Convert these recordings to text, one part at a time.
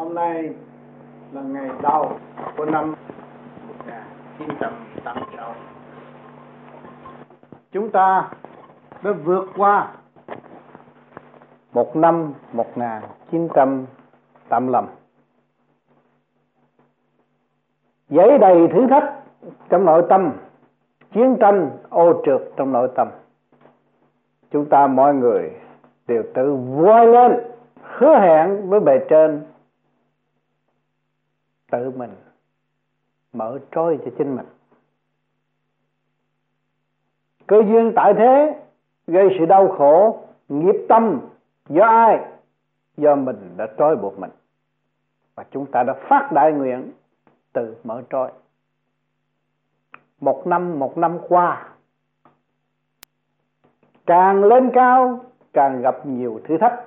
Hôm nay là ngày đầu của năm 1986. Chúng ta đã vượt qua một năm 1985, dẫy đầy thử thách trong nội tâm, chiến tranh ô trượt trong nội tâm. Chúng ta mọi người đều tự voi lên, hứa hẹn với bề trên tự mình mở trôi cho chính mình. Cơ duyên tại thế gây sự đau khổ, nghiệp tâm do ai? Do mình đã trói buộc mình. Và chúng ta đã phát đại nguyện tự mở trôi. Một năm qua, càng lên cao càng gặp nhiều thử thách.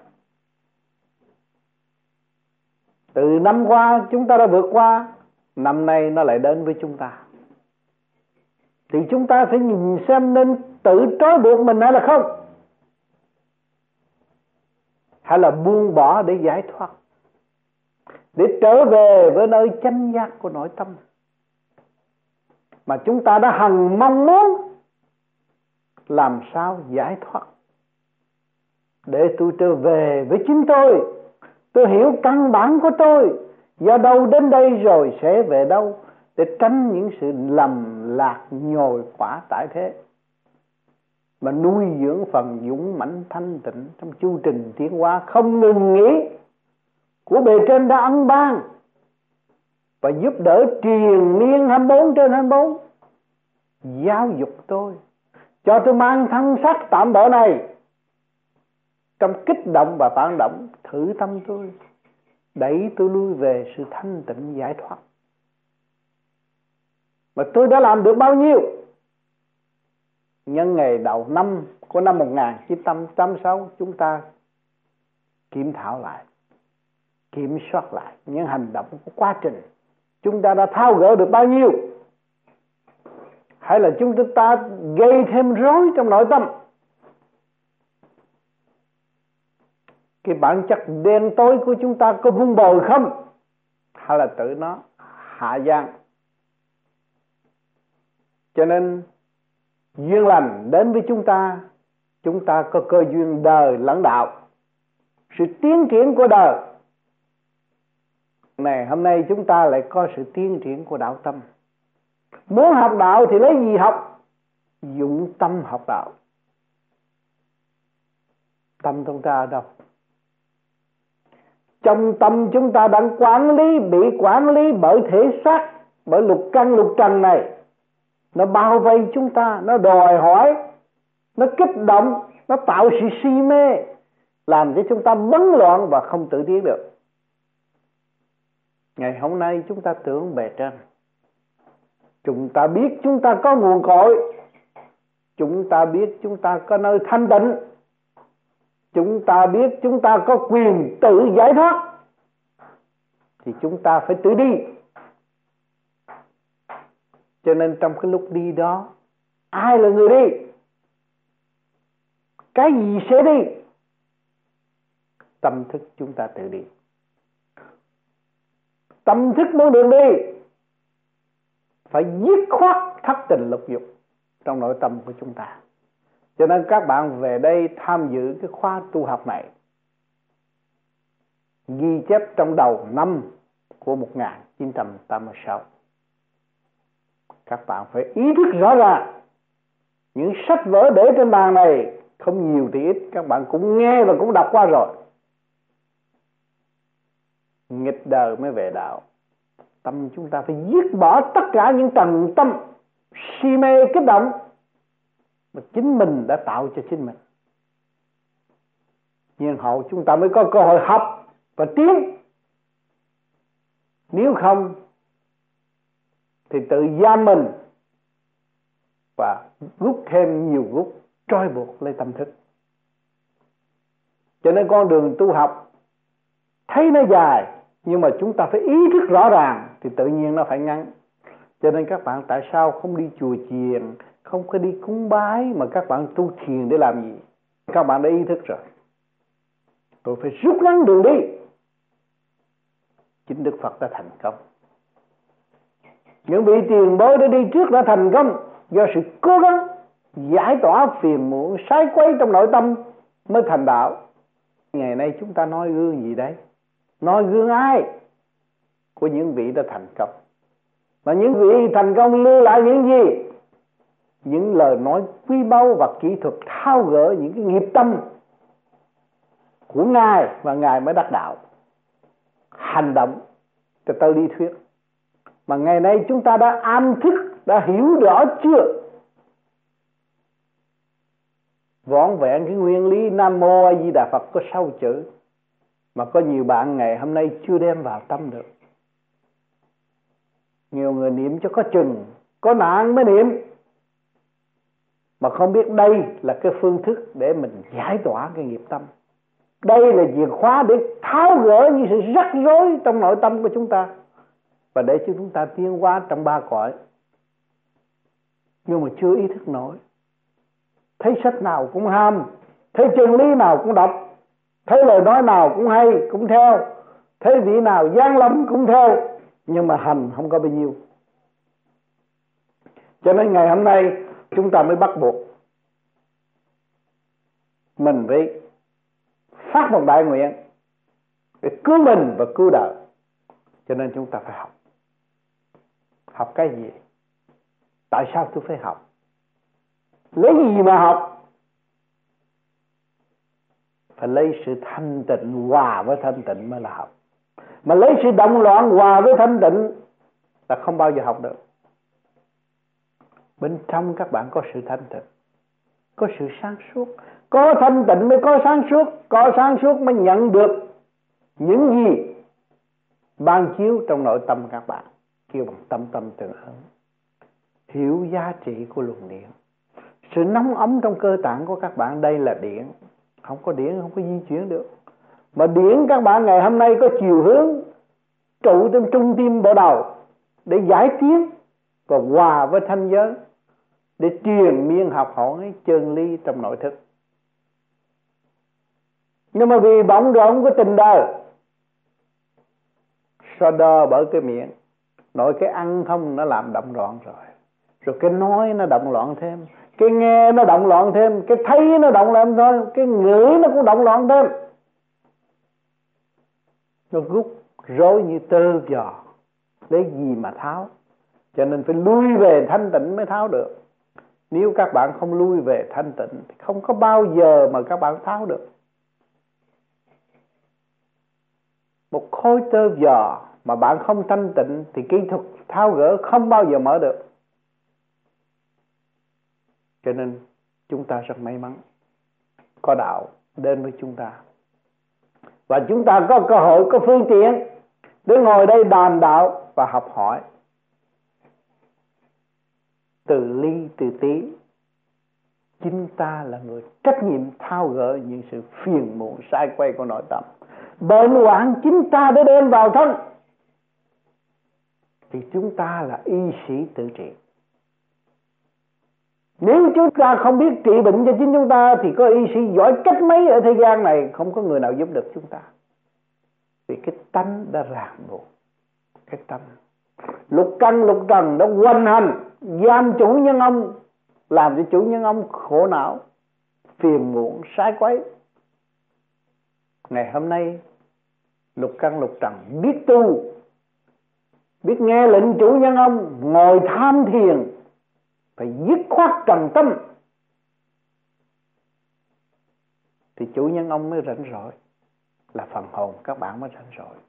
Từ năm qua chúng ta đã vượt qua, năm nay nó lại đến với chúng ta. Thì chúng ta phải nhìn xem nên tự trói buộc mình hay là không, hay là buông bỏ để giải thoát, để trở về với nơi chánh giác của nội tâm mà chúng ta đã hằng mong muốn. Làm sao giải thoát để tôi trở về với chính tôi. Tôi hiểu căn bản của tôi, do đâu đến đây rồi sẽ về đâu, để tránh những sự lầm lạc nhồi quả tại thế, mà nuôi dưỡng phần dũng mãnh thanh tịnh trong chu trình tiến hóa không ngừng nghỉ của bề trên đã ân ban, và giúp đỡ triền miên 24/24 giáo dục tôi, cho tôi mang thân xác tạm bợ này trong kích động và phản động, thử tâm tôi, đẩy tôi lui về sự thanh tịnh giải thoát. Mà tôi đã làm được bao nhiêu? Nhân ngày đầu năm của năm 1986, chúng ta kiểm thảo lại, kiểm soát lại những hành động của quá trình. Chúng ta đã tháo gỡ được bao nhiêu? Hay là chúng ta gây thêm rối trong nội tâm? Cái bản chất đen tối của chúng ta có vun bồi không? Hay là tự nó hạ giang? Cho nên duyên lành đến với chúng ta có cơ duyên đời lẫn đạo, sự tiến triển của đời này. Hôm nay chúng ta lại có sự tiến triển của đạo tâm. Muốn học đạo thì lấy gì học? Dụng tâm học đạo. Tâm chúng ta ở đâu? Trong tâm chúng ta đang bị quản lý bởi thể xác, bởi lục căn lục trần này. Nó bao vây chúng ta, nó đòi hỏi, nó kích động, nó tạo sự si mê, làm cho chúng ta bấn loạn và không tự tiến được. Ngày hôm nay chúng ta tưởng bề trên, chúng ta biết chúng ta có nguồn cội, chúng ta biết chúng ta có nơi thanh tịnh, chúng ta biết chúng ta có quyền tự giải thoát, thì chúng ta phải tự đi. Cho nên trong cái lúc đi đó, ai là người đi? Cái gì sẽ đi? Tâm thức chúng ta tự đi. Tâm thức muốn được đi, phải dứt khoát thất tình lục dục trong nội tâm của chúng ta. Cho nên các bạn về đây tham dự cái khóa tu học này, ghi chép trong đầu năm của 1986. Các bạn phải ý thức rõ ràng, những sách vở để trên bàn này không nhiều thì ít, các bạn cũng nghe và cũng đọc qua rồi. Nghịch đời mới về đạo. Tâm chúng ta phải dứt bỏ tất cả những trần tâm si mê kích động mà chính mình đã tạo cho chính mình. Nhiên hậu chúng ta mới có cơ hội học và tiến. Nếu không thì tự giam mình và rút thêm nhiều rút trói buộc lấy tâm thức. Cho nên con đường tu học thấy nó dài, nhưng mà chúng ta phải ý thức rõ ràng thì tự nhiên nó phải ngắn. Cho nên các bạn tại sao không đi chùa chiền, không có đi cúng bái, mà các bạn tu thiền để làm gì? Các bạn đã ý thức rồi. Tôi phải rút ngắn đường đi. chính Đức Phật đã thành công. Những vị tiền bối đã đi trước đã thành công do sự cố gắng giải tỏa phiền muộn sai quấy trong nội tâm mới thành đạo. Ngày nay chúng ta nói gương gì đấy? Nói gương ai? Của những vị đã thành công. Và những vị thành công lưu lại những gì? Những lời nói quý báu và kỹ thuật tháo gỡ những cái nghiệp tâm của Ngài, và Ngài mới đắc đạo. Hành động cho tới lý thuyết. Mà ngày nay chúng ta đã am thức, đã hiểu rõ chưa? Vỏn vẹn cái nguyên lý Nam Mô A Di Đà Phật có 6 chữ mà có nhiều bạn ngày hôm nay chưa đem vào tâm được. Nhiều người niệm cho có chừng, có nạn mới niệm, mà không biết đây là cái phương thức để mình giải tỏa cái nghiệp tâm. Đây là chìa khóa để tháo gỡ những sự rắc rối trong nội tâm của chúng ta, và để cho chúng ta tiến hóa trong 3 cõi. Nhưng mà chưa ý thức nổi. Thấy sách nào cũng ham, thấy chân lý nào cũng đọc, thấy lời nói nào cũng hay cũng theo, thấy vị nào giáng lâm cũng theo, nhưng mà hành không có bao nhiêu. Cho nên ngày hôm nay chúng ta mới bắt buộc mình phải phát một đại nguyện để cứu mình và cứu đời. Cho nên chúng ta phải học. Học cái gì? Tại sao tôi phải học? Lấy gì mà học? Phải lấy sự thanh tịnh hòa với thanh tịnh mới là học. Mà lấy sự động loạn hòa với thanh tịnh là không bao giờ học được. Bên trong các bạn có sự thanh tịnh, có sự sáng suốt. Có thanh tịnh mới có sáng suốt, có sáng suốt mới nhận được những gì ban chiếu trong nội tâm các bạn, kêu bằng tâm tâm tương ưng. Hiểu giá trị của luồng điện. Sự nóng ấm trong cơ tạng của các bạn, đây là điện. Không có điện không có di chuyển được. Mà điện các bạn ngày hôm nay có chiều hướng trụ trong trung tim bộ đầu để giải tiến và hòa với thanh giới, để truyền miên học hỏi chân lý trong nội thức. Nhưng mà vì bận rộn của tình đời, so đo bởi cái miệng, nội cái ăn không nó làm động loạn rồi. Rồi cái nói nó động loạn thêm, cái nghe nó động loạn thêm, cái thấy nó động loạn thôi, cái ngửi nó cũng động loạn thêm. Nó rút rối như tơ giò, lấy gì mà tháo? Cho nên phải lui về thanh tịnh mới tháo được. Nếu các bạn không lui về thanh tịnh thì không có bao giờ mà các bạn tháo được. Một khối tơ giò mà bạn không thanh tịnh thì kỹ thuật tháo gỡ không bao giờ mở được. Cho nên chúng ta rất may mắn có đạo đến với chúng ta, và chúng ta có cơ hội, có phương tiện để ngồi đây đàm đạo và học hỏi từ ly từ tí. Chính ta là người trách nhiệm tháo gỡ những sự phiền muộn sai quay của nội tâm. Bệnh hoạn chính ta đã đem vào thân, thì chúng ta là y sĩ tự trị. Nếu chúng ta không biết trị bệnh cho chính chúng ta thì có y sĩ giỏi cách mấy ở thế gian này không có người nào giúp được chúng ta. Vì cái tánh đã ràng buộc, cái tánh lục căn lục trần đã hoành hành giam chủ nhân ông, làm cho chủ nhân ông khổ não, phiền muộn sai quấy. Ngày hôm nay lục căn lục trần biết tu, biết nghe lệnh chủ nhân ông, ngồi tham thiền, phải dứt khoát trần tâm, thì chủ nhân ông mới rảnh rỗi, là phần hồn các bạn mới rảnh rỗi.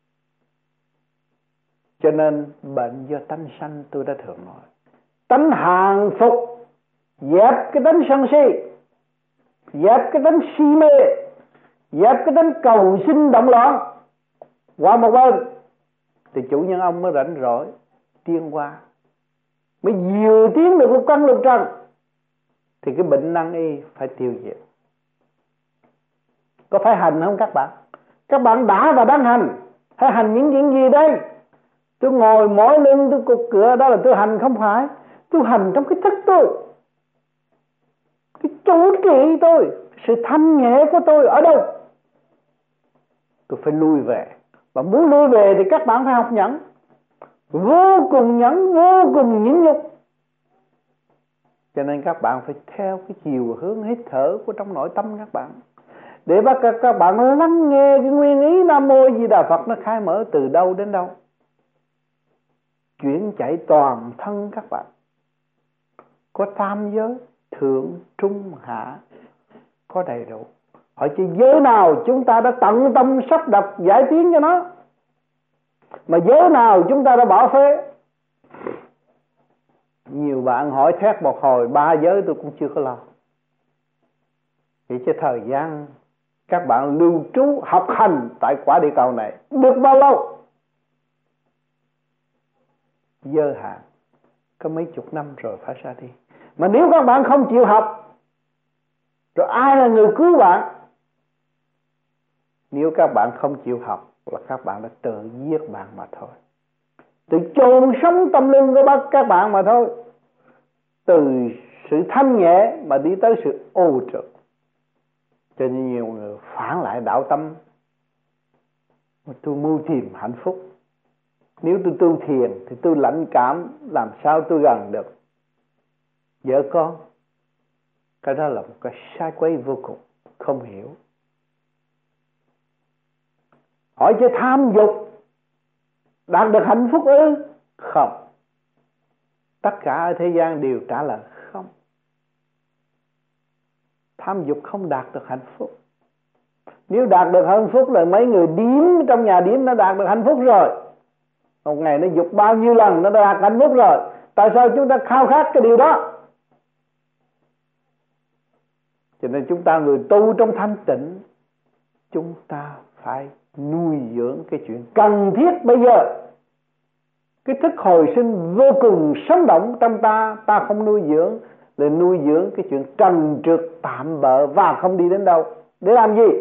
Cho nên bệnh do tánh sanh tôi đã thường nói, tánh hàng phục, dẹp cái tánh sân si, dẹp cái tánh si mê, dẹp cái tánh cầu sinh động loạn qua một bên, thì chủ nhân ông mới rảnh rỗi tiến qua, mới nhiều tiến được lục căn lục trần, thì cái bệnh nan y phải tiêu diệt. Có phải hành không các bạn? Các bạn đã và đang hành. Hay hành những chuyện gì đây? Tôi ngồi mỏi lưng, tôi cục cửa, đó là tôi hành không phải. Tôi hành trong cái thức tôi, cái chủ trị tôi, sự thanh nhẹ của tôi ở đâu? Tôi phải lui về Và muốn lui về thì các bạn phải học nhẫn, vô cùng nhẫn, vô cùng nhịn nhục. Cho nên các bạn phải theo cái chiều hướng hít thở của trong nội tâm các bạn, để các bạn lắng nghe cái nguyên ý Nam Mô Di Đà Phật nó khai mở từ đâu đến đâu, chuyển chạy toàn thân các bạn. Có tam giới, thượng, trung, hạ, có đầy đủ. Hỏi chứ giới nào chúng ta đã tận tâm sắp đặt giải tiến cho nó, mà giới nào chúng ta đã bỏ phế? Nhiều bạn hỏi thét một hồi 3 giới tôi cũng chưa có lo. Vì chứ thời gian các bạn lưu trú học hành tại quả địa cầu này được bao lâu? Giới hạn, có mấy chục năm rồi phải ra đi. Mà nếu các bạn không chịu học, rồi ai là người cứu bạn? Nếu các bạn không chịu học là các bạn đã tự giết bạn mà thôi, tự chôn sống tâm linh của các bạn mà thôi. Từ sự thanh nhẹ mà đi tới sự ô trượt. Cho nên nhiều người phản lại đạo tâm. Tôi mưu tìm hạnh phúc, nếu tôi tu thiền thì tôi lãnh cảm, làm sao tôi gần được vợ con? Cái đó là một cái sai quấy vô cùng, không hiểu. Hỏi chứ tham dục đạt được hạnh phúc ư? Không. Tất cả ở thế gian đều trả lời không. Tham dục không đạt được hạnh phúc. Nếu đạt được hạnh phúc là mấy người điếm trong nhà điếm nó đạt được hạnh phúc rồi. Một ngày nó dục bao nhiêu lần nó đã đạt hạnh phúc rồi. Tại sao chúng ta khao khát cái điều đó? Cho nên chúng ta người tu trong thanh tịnh, chúng ta phải nuôi dưỡng cái chuyện cần thiết bây giờ. Cái thức hồi sinh vô cùng sống động trong ta, ta không nuôi dưỡng, để nuôi dưỡng cái chuyện trần trượt tạm bợ và không đi đến đâu. Để làm gì?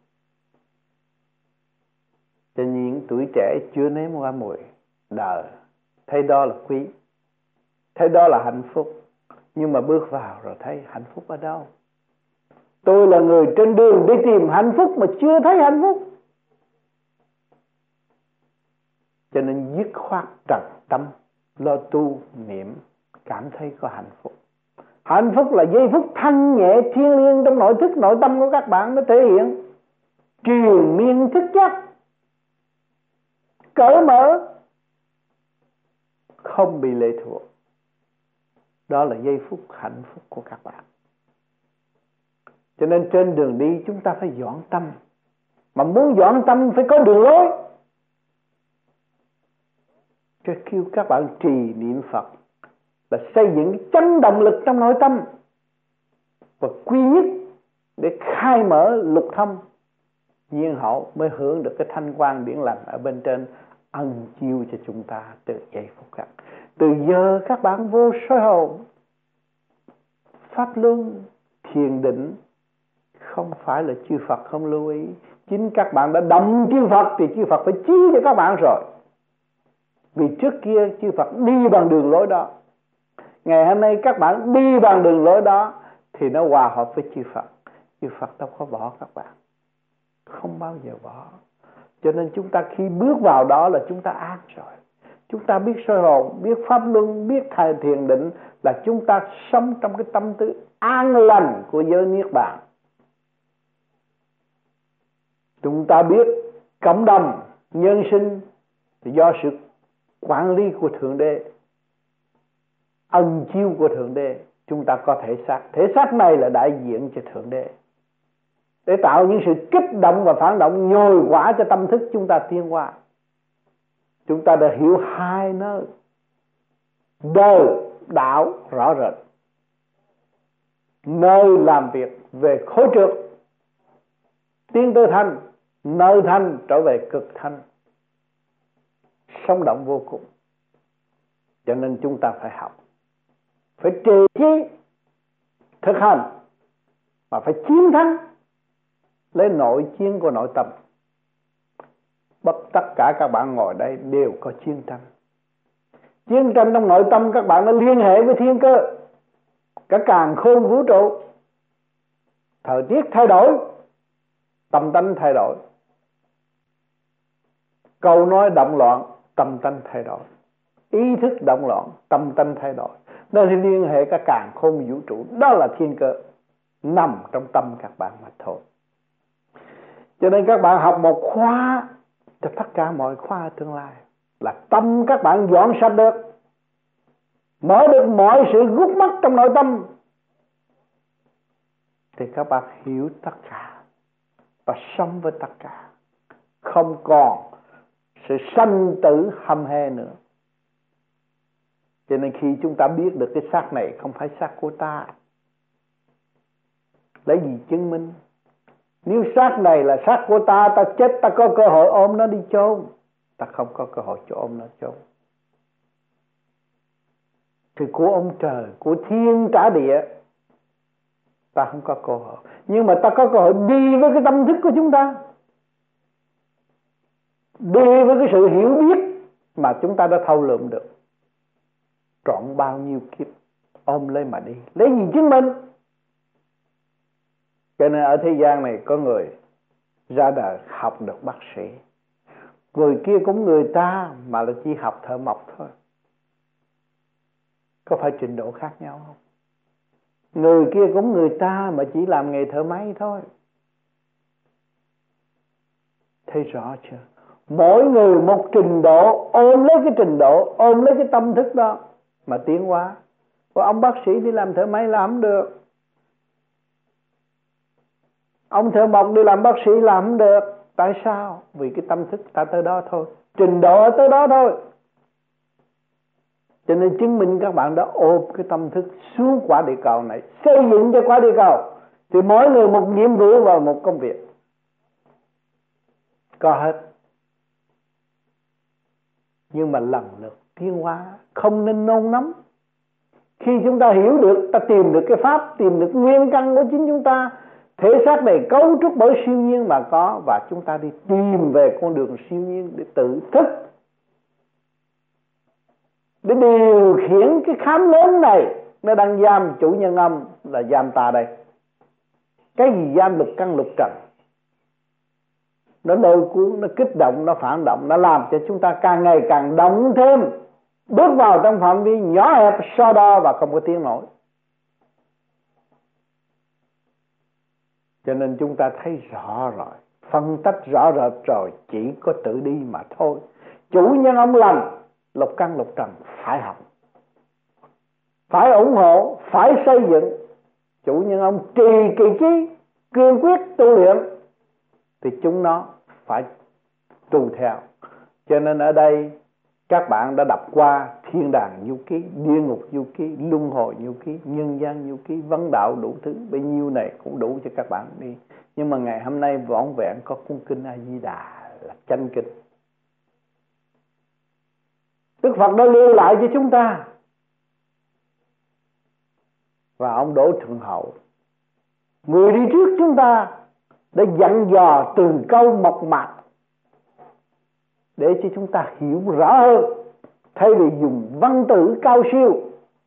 Cho những tuổi trẻ chưa nếm qua mùi đời, thấy đó là quý, thấy đó là hạnh phúc, nhưng mà bước vào rồi thấy hạnh phúc ở đâu? Tôi là người trên đường đi tìm hạnh phúc mà chưa thấy hạnh phúc. Cho nên dứt khoát trật tâm, lo tu niệm, cảm thấy có hạnh phúc. Hạnh phúc là giây phút thanh nhẹ thiêng liêng trong nội thức nội tâm của các bạn, nó thể hiện triền miên thức giác, cởi mở, không bị lệ thuộc. Đó là giây phút hạnh phúc của các bạn. Cho nên trên đường đi chúng ta phải dọn tâm. Mà muốn dọn tâm phải có đường lối. Cho kêu các bạn trì niệm Phật là xây dựng cái chấn động lực trong nội tâm và quy nhất để khai mở lục thông, nhiên hậu mới hưởng được cái thanh quan điển lành ở bên trên ân chiêu cho chúng ta từ giây phút khác. Từ giờ các bạn vô soi hồn, pháp luân, thiền định, không phải là chư Phật không lưu ý. Chính các bạn đã động chư Phật thì chư Phật phải chí cho các bạn rồi. Vì trước kia chư Phật đi bằng đường lối đó. Ngày hôm nay các bạn đi bằng đường lối đó thì nó hòa hợp với chư Phật. Chư Phật đâu có bỏ các bạn, không bao giờ bỏ. Cho nên chúng ta khi bước vào đó là chúng ta an rồi. Chúng ta biết soi hồn, biết pháp luân, biết thầy thiền định, là chúng ta sống trong cái tâm tư an lành của giới niết bàn. Chúng ta biết cộng đồng nhân sinh do sự quản lý của Thượng Đế, ân chiêu của Thượng Đế. Chúng ta có thể xác. Thể xác này là đại diện cho Thượng Đế, để tạo những sự kích động và phản động nhồi quả cho tâm thức chúng ta tiến hóa. Chúng ta đã hiểu hai nơi đời đạo rõ rệt. Nơi làm việc về khối trượt tiến tới thanh, nơi thanh trở về cực thanh, sống động vô cùng. Cho nên chúng ta phải học, phải trì chí thực hành, mà phải chiến thắng lấy nội chiến của nội tâm. Tất cả các bạn ngồi đây đều có chiến tranh. Chiến tranh trong nội tâm các bạn đã liên hệ với thiên cơ, cả càn khôn vũ trụ. Thời tiết thay đổi, tâm tánh thay đổi, Câu nói động loạn, tâm tánh thay đổi. Ý thức động loạn, tâm tánh thay đổi. Nó thì liên hệ cả càn khôn vũ trụ. Đó là thiên cơ nằm trong tâm các bạn mà thôi. Cho nên các bạn học một khóa cho tất cả mọi khóa ở tương lai, là tâm các bạn dọn sạch được, mở được mọi sự gút mắt trong nội tâm, thì các bạn hiểu tất cả và sống với tất cả, không còn sự sanh tử hăm he nữa. Cho nên khi chúng ta biết được cái xác này không phải xác của ta, lấy gì chứng minh? Nếu xác này là xác của ta, ta chết ta có cơ hội ôm nó đi chôn, ta không có cơ hội cho ôm nó chôn. Thì của ông trời, của thiên trả địa, ta không có cơ hội. Nhưng mà ta có cơ hội đi với cái tâm thức của chúng ta, đi với cái sự hiểu biết mà chúng ta đã thâu lượm được trọn bao nhiêu kiếp, ôm lấy mà đi, lấy gì chứng minh? Cho nên ở thế gian này có người ra đời học được bác sĩ, người kia cũng người ta mà là chỉ học thợ mộc thôi. Có phải trình độ khác nhau không? Người kia cũng người ta mà chỉ làm nghề thợ máy thôi. Thấy rõ chưa? Mỗi người một trình độ, ôm lấy cái trình độ, ôm lấy cái tâm thức đó mà tiến hóa. Còn ông bác sĩ đi làm thợ máy làm không được, ông thợ mộc đi làm bác sĩ làm không được. Tại sao? Vì cái tâm thức ta tới đó thôi, trình độ tới đó thôi. Cho nên chứng minh các bạn đã ôm cái tâm thức xuống quả địa cầu này, xây dựng cho quả địa cầu, thì mỗi người một nhiệm vụ và một công việc, có hết. Nhưng mà lần lượt tiến hóa, không nên nôn nóng. Khi chúng ta hiểu được, ta tìm được cái pháp, tìm được nguyên căn của chính chúng ta, thể xác này cấu trúc bởi siêu nhiên mà có, và chúng ta đi tìm về con đường siêu nhiên để tự thức, để điều khiển cái khám lớn này. Nó đang giam chủ nhân âm là giam ta đây. Cái gì giam lục căn lục trần? Nó lôi cuốn, nó kích động, nó phản động, nó làm cho chúng ta càng ngày càng động thêm, bước vào trong phạm vi nhỏ hẹp, so đo và không có tiếng nổi. Cho nên chúng ta thấy rõ rồi, phân tách rõ rệt rồi, chỉ có tự đi mà thôi. Chủ nhân ông lành, lục căn lục trần phải học, phải ủng hộ, phải xây dựng. Chủ nhân ông trì kỳ chí, kiên quyết tu luyện, thì chúng nó phải trụ theo. Cho nên ở đây các bạn đã đọc qua thiên đàng du ký, địa ngục du ký, luân hồi du ký, nhân gian du ký, vấn đạo đủ thứ, bấy nhiêu này cũng đủ cho các bạn đi. Nhưng mà ngày hôm nay vỏn vẹn có cuốn kinh A Di Đà là chánh kinh. Đức Phật đã lưu lại cho chúng ta, và ông Đỗ Thượng Hậu, người đi trước chúng ta, đã dặn dò từng câu mộc mạc để cho chúng ta hiểu rõ hơn, thay vì dùng văn tử cao siêu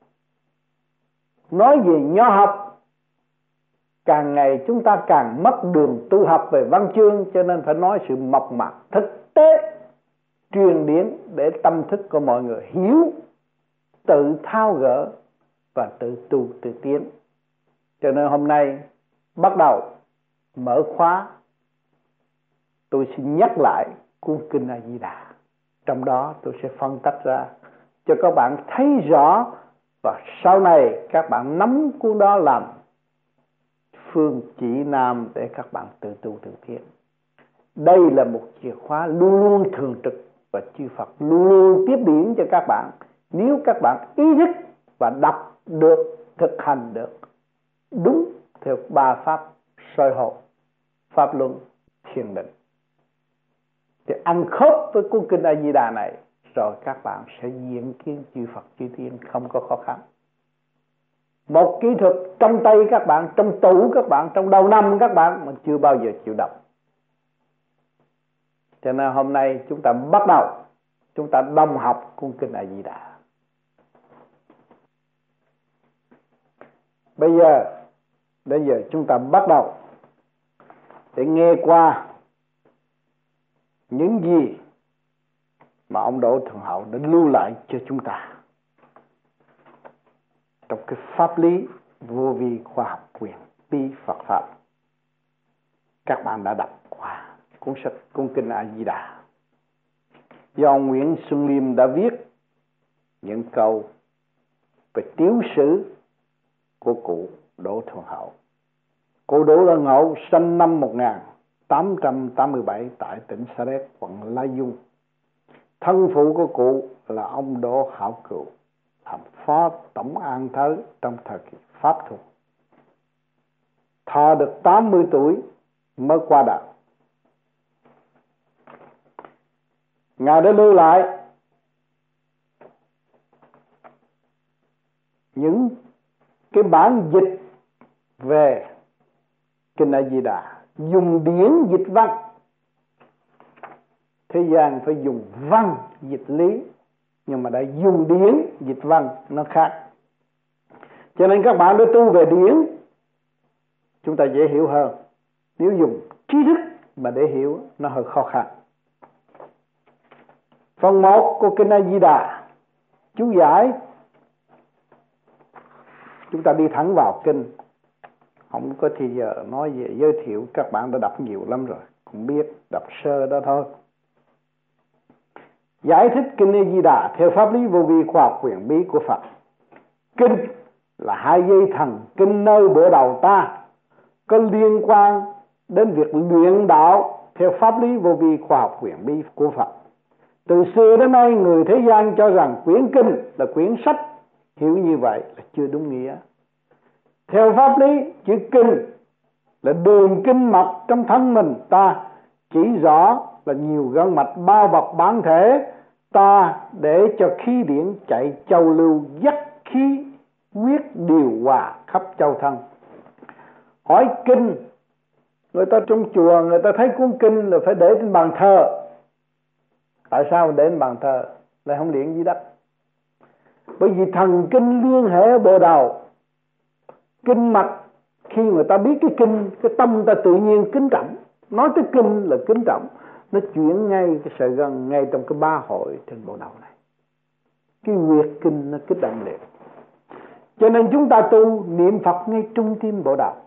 nói về nho học. Càng ngày chúng ta càng mất đường tu học về văn chương, cho nên phải nói sự mộc mạc thực tế, truyền điển để tâm thức của mọi người hiểu, tự tháo gỡ và tự tu tự tiến. Cho nên hôm nay bắt đầu mở khóa, tôi xin nhắc lại cuốn kinh A Di Đà. Trong đó tôi sẽ phân tách ra cho các bạn thấy rõ, và sau này các bạn nắm cuốn đó làm phương chỉ nam để các bạn tự tu tự tiến. Đây là một chìa khóa luôn luôn thường trực, và chư Phật luôn luôn tiếp điển cho các bạn, nếu các bạn ý thức và đọc được, thực hành được đúng theo ba pháp soi hồn, pháp luân, thiền định, thì ăn khớp với cuốn kinh A Di Đà này, rồi các bạn sẽ diện kiến chư Phật chư Thiên không có khó khăn. Một kỹ thuật trong tay các bạn, trong tủ các bạn, trong đầu năm các bạn mà chưa bao giờ chịu đọc. Cho nên hôm nay chúng ta bắt đầu, chúng ta đồng học cuốn kinh A Di Đà. Bây giờ chúng ta bắt đầu để nghe qua những gì mà ông Đỗ Thượng Hậu đã lưu lại cho chúng ta trong cái pháp lý vô vi khoa học quyền bí Phật pháp. Các bạn đã đọc qua cuốn kinh A Di Đà do ông Nguyễn Xuân Liêm đã viết những câu về tiểu sử của cụ Đỗ Thượng Hậu. Cụ Đỗ Thượng Hậu sinh năm 1887 tại tỉnh Sa Đéc, quận Lai Dung. Thân phụ của cụ là ông Đỗ Hảo Cựu, làm phó tổng an thới trong thời kỳ Pháp thuộc. Thọ được 80 tuổi mới qua đời. Ngài đã lưu lại những cái bản dịch về kinh A Di Đà, dùng điển dịch văn. Thế gian phải dùng văn dịch lý, nhưng mà đã dùng điển dịch văn nó khác. Cho nên các bạn đã tu về điển, chúng ta dễ hiểu hơn. Nếu dùng trí thức mà để hiểu, nó hơi khó khăn. Phần 1 của kinh A Di Đà, chú giải. Chúng ta đi thẳng vào kinh, không có thì giờ nói về giới thiệu, các bạn đã đọc nhiều lắm rồi, cũng biết đọc sơ đó thôi. Giải thích kinh A Di Đà theo pháp lý vô vi khoa học quyền bí của Phật. Kinh là hai dây thần kinh nơi bộ đầu ta, có liên quan đến việc luyện đạo theo pháp lý vô vi khoa học quyền bí của Phật. Từ xưa đến nay, người thế gian cho rằng quyển kinh là quyển sách, hiểu như vậy là chưa đúng nghĩa. Theo pháp lý, chữ kinh là đường kinh mạch trong thân mình ta, chỉ rõ là nhiều gân mạch bao bọc bản thể ta để cho khí điển chạy châu lưu, dắt khí huyết điều hòa khắp châu thân. Hỏi kinh, người ta trong chùa người ta thấy cuốn kinh là phải để trên bàn thờ. Tại sao để trên bàn thờ lại không luyện dưới đất? Bởi vì thần kinh liên hệ ở bộ đầu. Kinh mạch, khi người ta biết cái kinh, cái tâm ta tự nhiên kính trọng. Nói tới kinh là kính trọng, nó chuyển ngay cái sợi gân ngay trong cái ba hội trên bộ đầu này. Cái huyệt kinh nó kích động liền. Cho nên chúng ta tu niệm Phật ngay trung tim bộ đầu,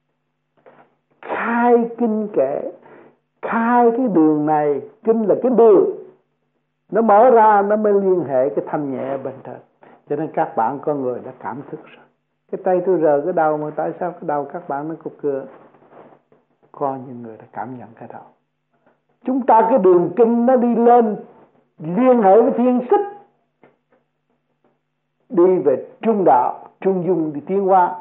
khai kinh kệ, khai cái đường này. Kinh là cái đường, nó mở ra nó mới liên hệ cái thanh nhẹ bên trên. Cho nên các bạn có người đã cảm thức rồi. Cái tay tôi rờ cái đầu mà tại sao cái đầu các bạn nó cục cưa? Có những người đã cảm nhận cái đầu. Chúng ta cái đường kinh nó đi lên liên hệ với thiên xích, đi về trung đạo, trung dung đi tiến hóa.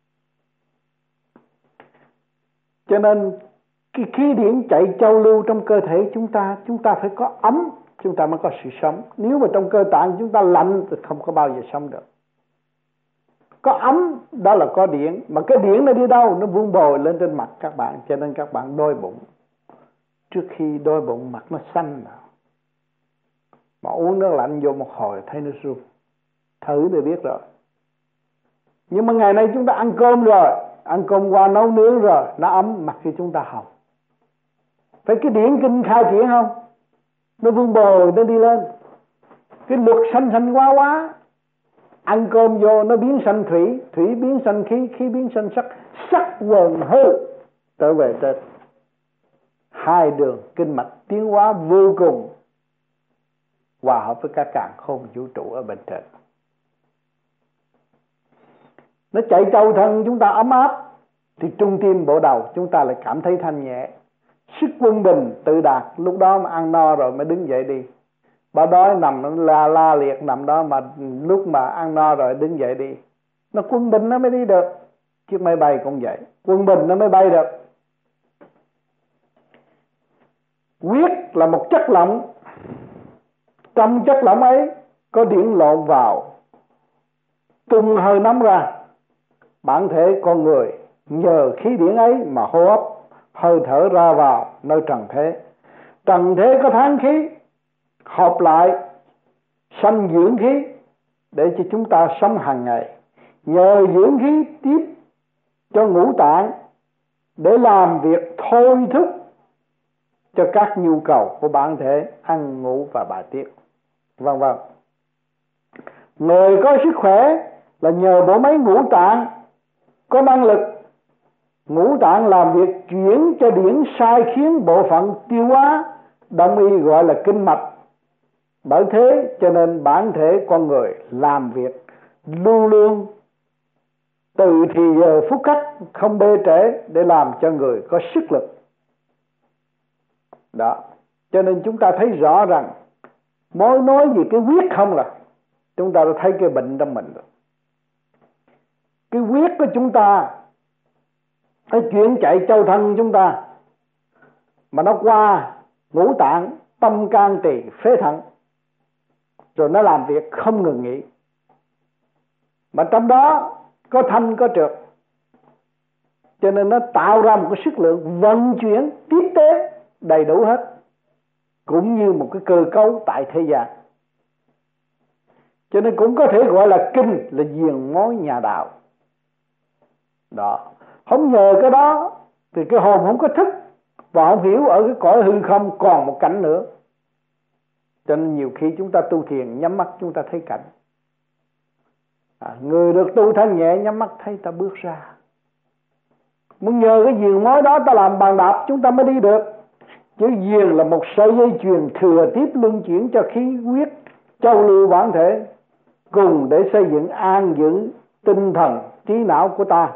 Cho nên cái khí điển chạy châu lưu trong cơ thể chúng ta phải có ấm, chúng ta mới có sự sống. Nếu mà trong cơ tạng chúng ta lạnh thì không có bao giờ sống được. Có ấm đó là có điển, mà cái điển nó đi đâu? Nó vun bồi lên trên mặt các bạn. Cho nên các bạn đôi bụng, trước khi đôi bụng mặt nó xanh nào, mà uống nước lạnh vô một hồi thấy nó run, thử thì biết rồi. Nhưng mà ngày nay chúng ta ăn cơm rồi, ăn cơm qua nấu nướng rồi, nó ấm, mặt khi chúng ta hồng. Phải cái điển kinh khai triển không? Nó vun bồi, nó đi lên. Cái luật sanh quá quá. Ăn cơm vô nó biến sanh thủy, thủy biến sanh khí, khí biến sanh sắc, sắc quần hư trở về trên. Hai đường kinh mạch tiến hóa vô cùng hòa hợp với các càn khôn vũ trụ ở bên trên. Nó chạy châu thân chúng ta ấm áp, thì trung tim bộ đầu chúng ta lại cảm thấy thanh nhẹ, sức quân bình tự đạt. Lúc đó mà ăn no rồi mới đứng dậy đi. Bà đói nằm nó la liệt nằm đó, mà lúc mà ăn no rồi đứng dậy đi, nó quân bình nó mới đi được. Chiếc máy bay cũng vậy, quân bình nó mới bay được. Huyết là một chất lỏng, trong chất lỏng ấy có điển lộn vào, tung hơi nóng ra. Bản thể con người nhờ khí điển ấy mà hô hấp, hơi thở ra vào nơi trần thế. Trần thế có tháng khí, hợp lại sanh dưỡng khí để cho chúng ta sống hàng ngày. Nhờ dưỡng khí tiếp cho ngũ tạng để làm việc thôi thúc cho các nhu cầu của bản thể ăn ngủ và bài tiết, vân vân. Người có sức khỏe là nhờ bộ máy ngũ tạng có năng lực. Ngũ tạng làm việc chuyển cho điển sai khiến bộ phận tiêu hóa, đông y gọi là kinh mạch. Bởi thế cho nên bản thể con người làm việc luôn luôn từ thì giờ phút khắc không bê trễ để làm cho người có sức lực. Đó, cho nên chúng ta thấy rõ rằng mới nói về cái huyết không là chúng ta đã thấy cái bệnh trong mình rồi. Cái huyết của chúng ta, cái chuyển chạy châu thân chúng ta, mà nó qua ngũ tạng, tâm can tỳ phế thận, rồi nó làm việc không ngừng nghỉ. Mà trong đó có thanh có trượt, cho nên nó tạo ra một cái sức lượng vận chuyển tiếp tế đầy đủ hết, cũng như một cái cơ cấu tại thế gian. Cho nên cũng có thể gọi là kinh là diền mối nhà đạo. Đó, không nhờ cái đó thì cái hồn không có thức và không hiểu ở cái cõi hư không còn một cảnh nữa. Cho nên nhiều khi chúng ta tu thiền nhắm mắt chúng ta thấy cảnh. Người được tu thanh nhẹ nhắm mắt thấy ta bước ra. Muốn nhờ cái diền mối đó ta làm bàn đạp chúng ta mới đi được. Chứ diền là một sợi dây chuyền thừa tiếp luân chuyển cho khí huyết châu lưu bản thể, cùng để xây dựng an dưỡng tinh thần trí não của ta.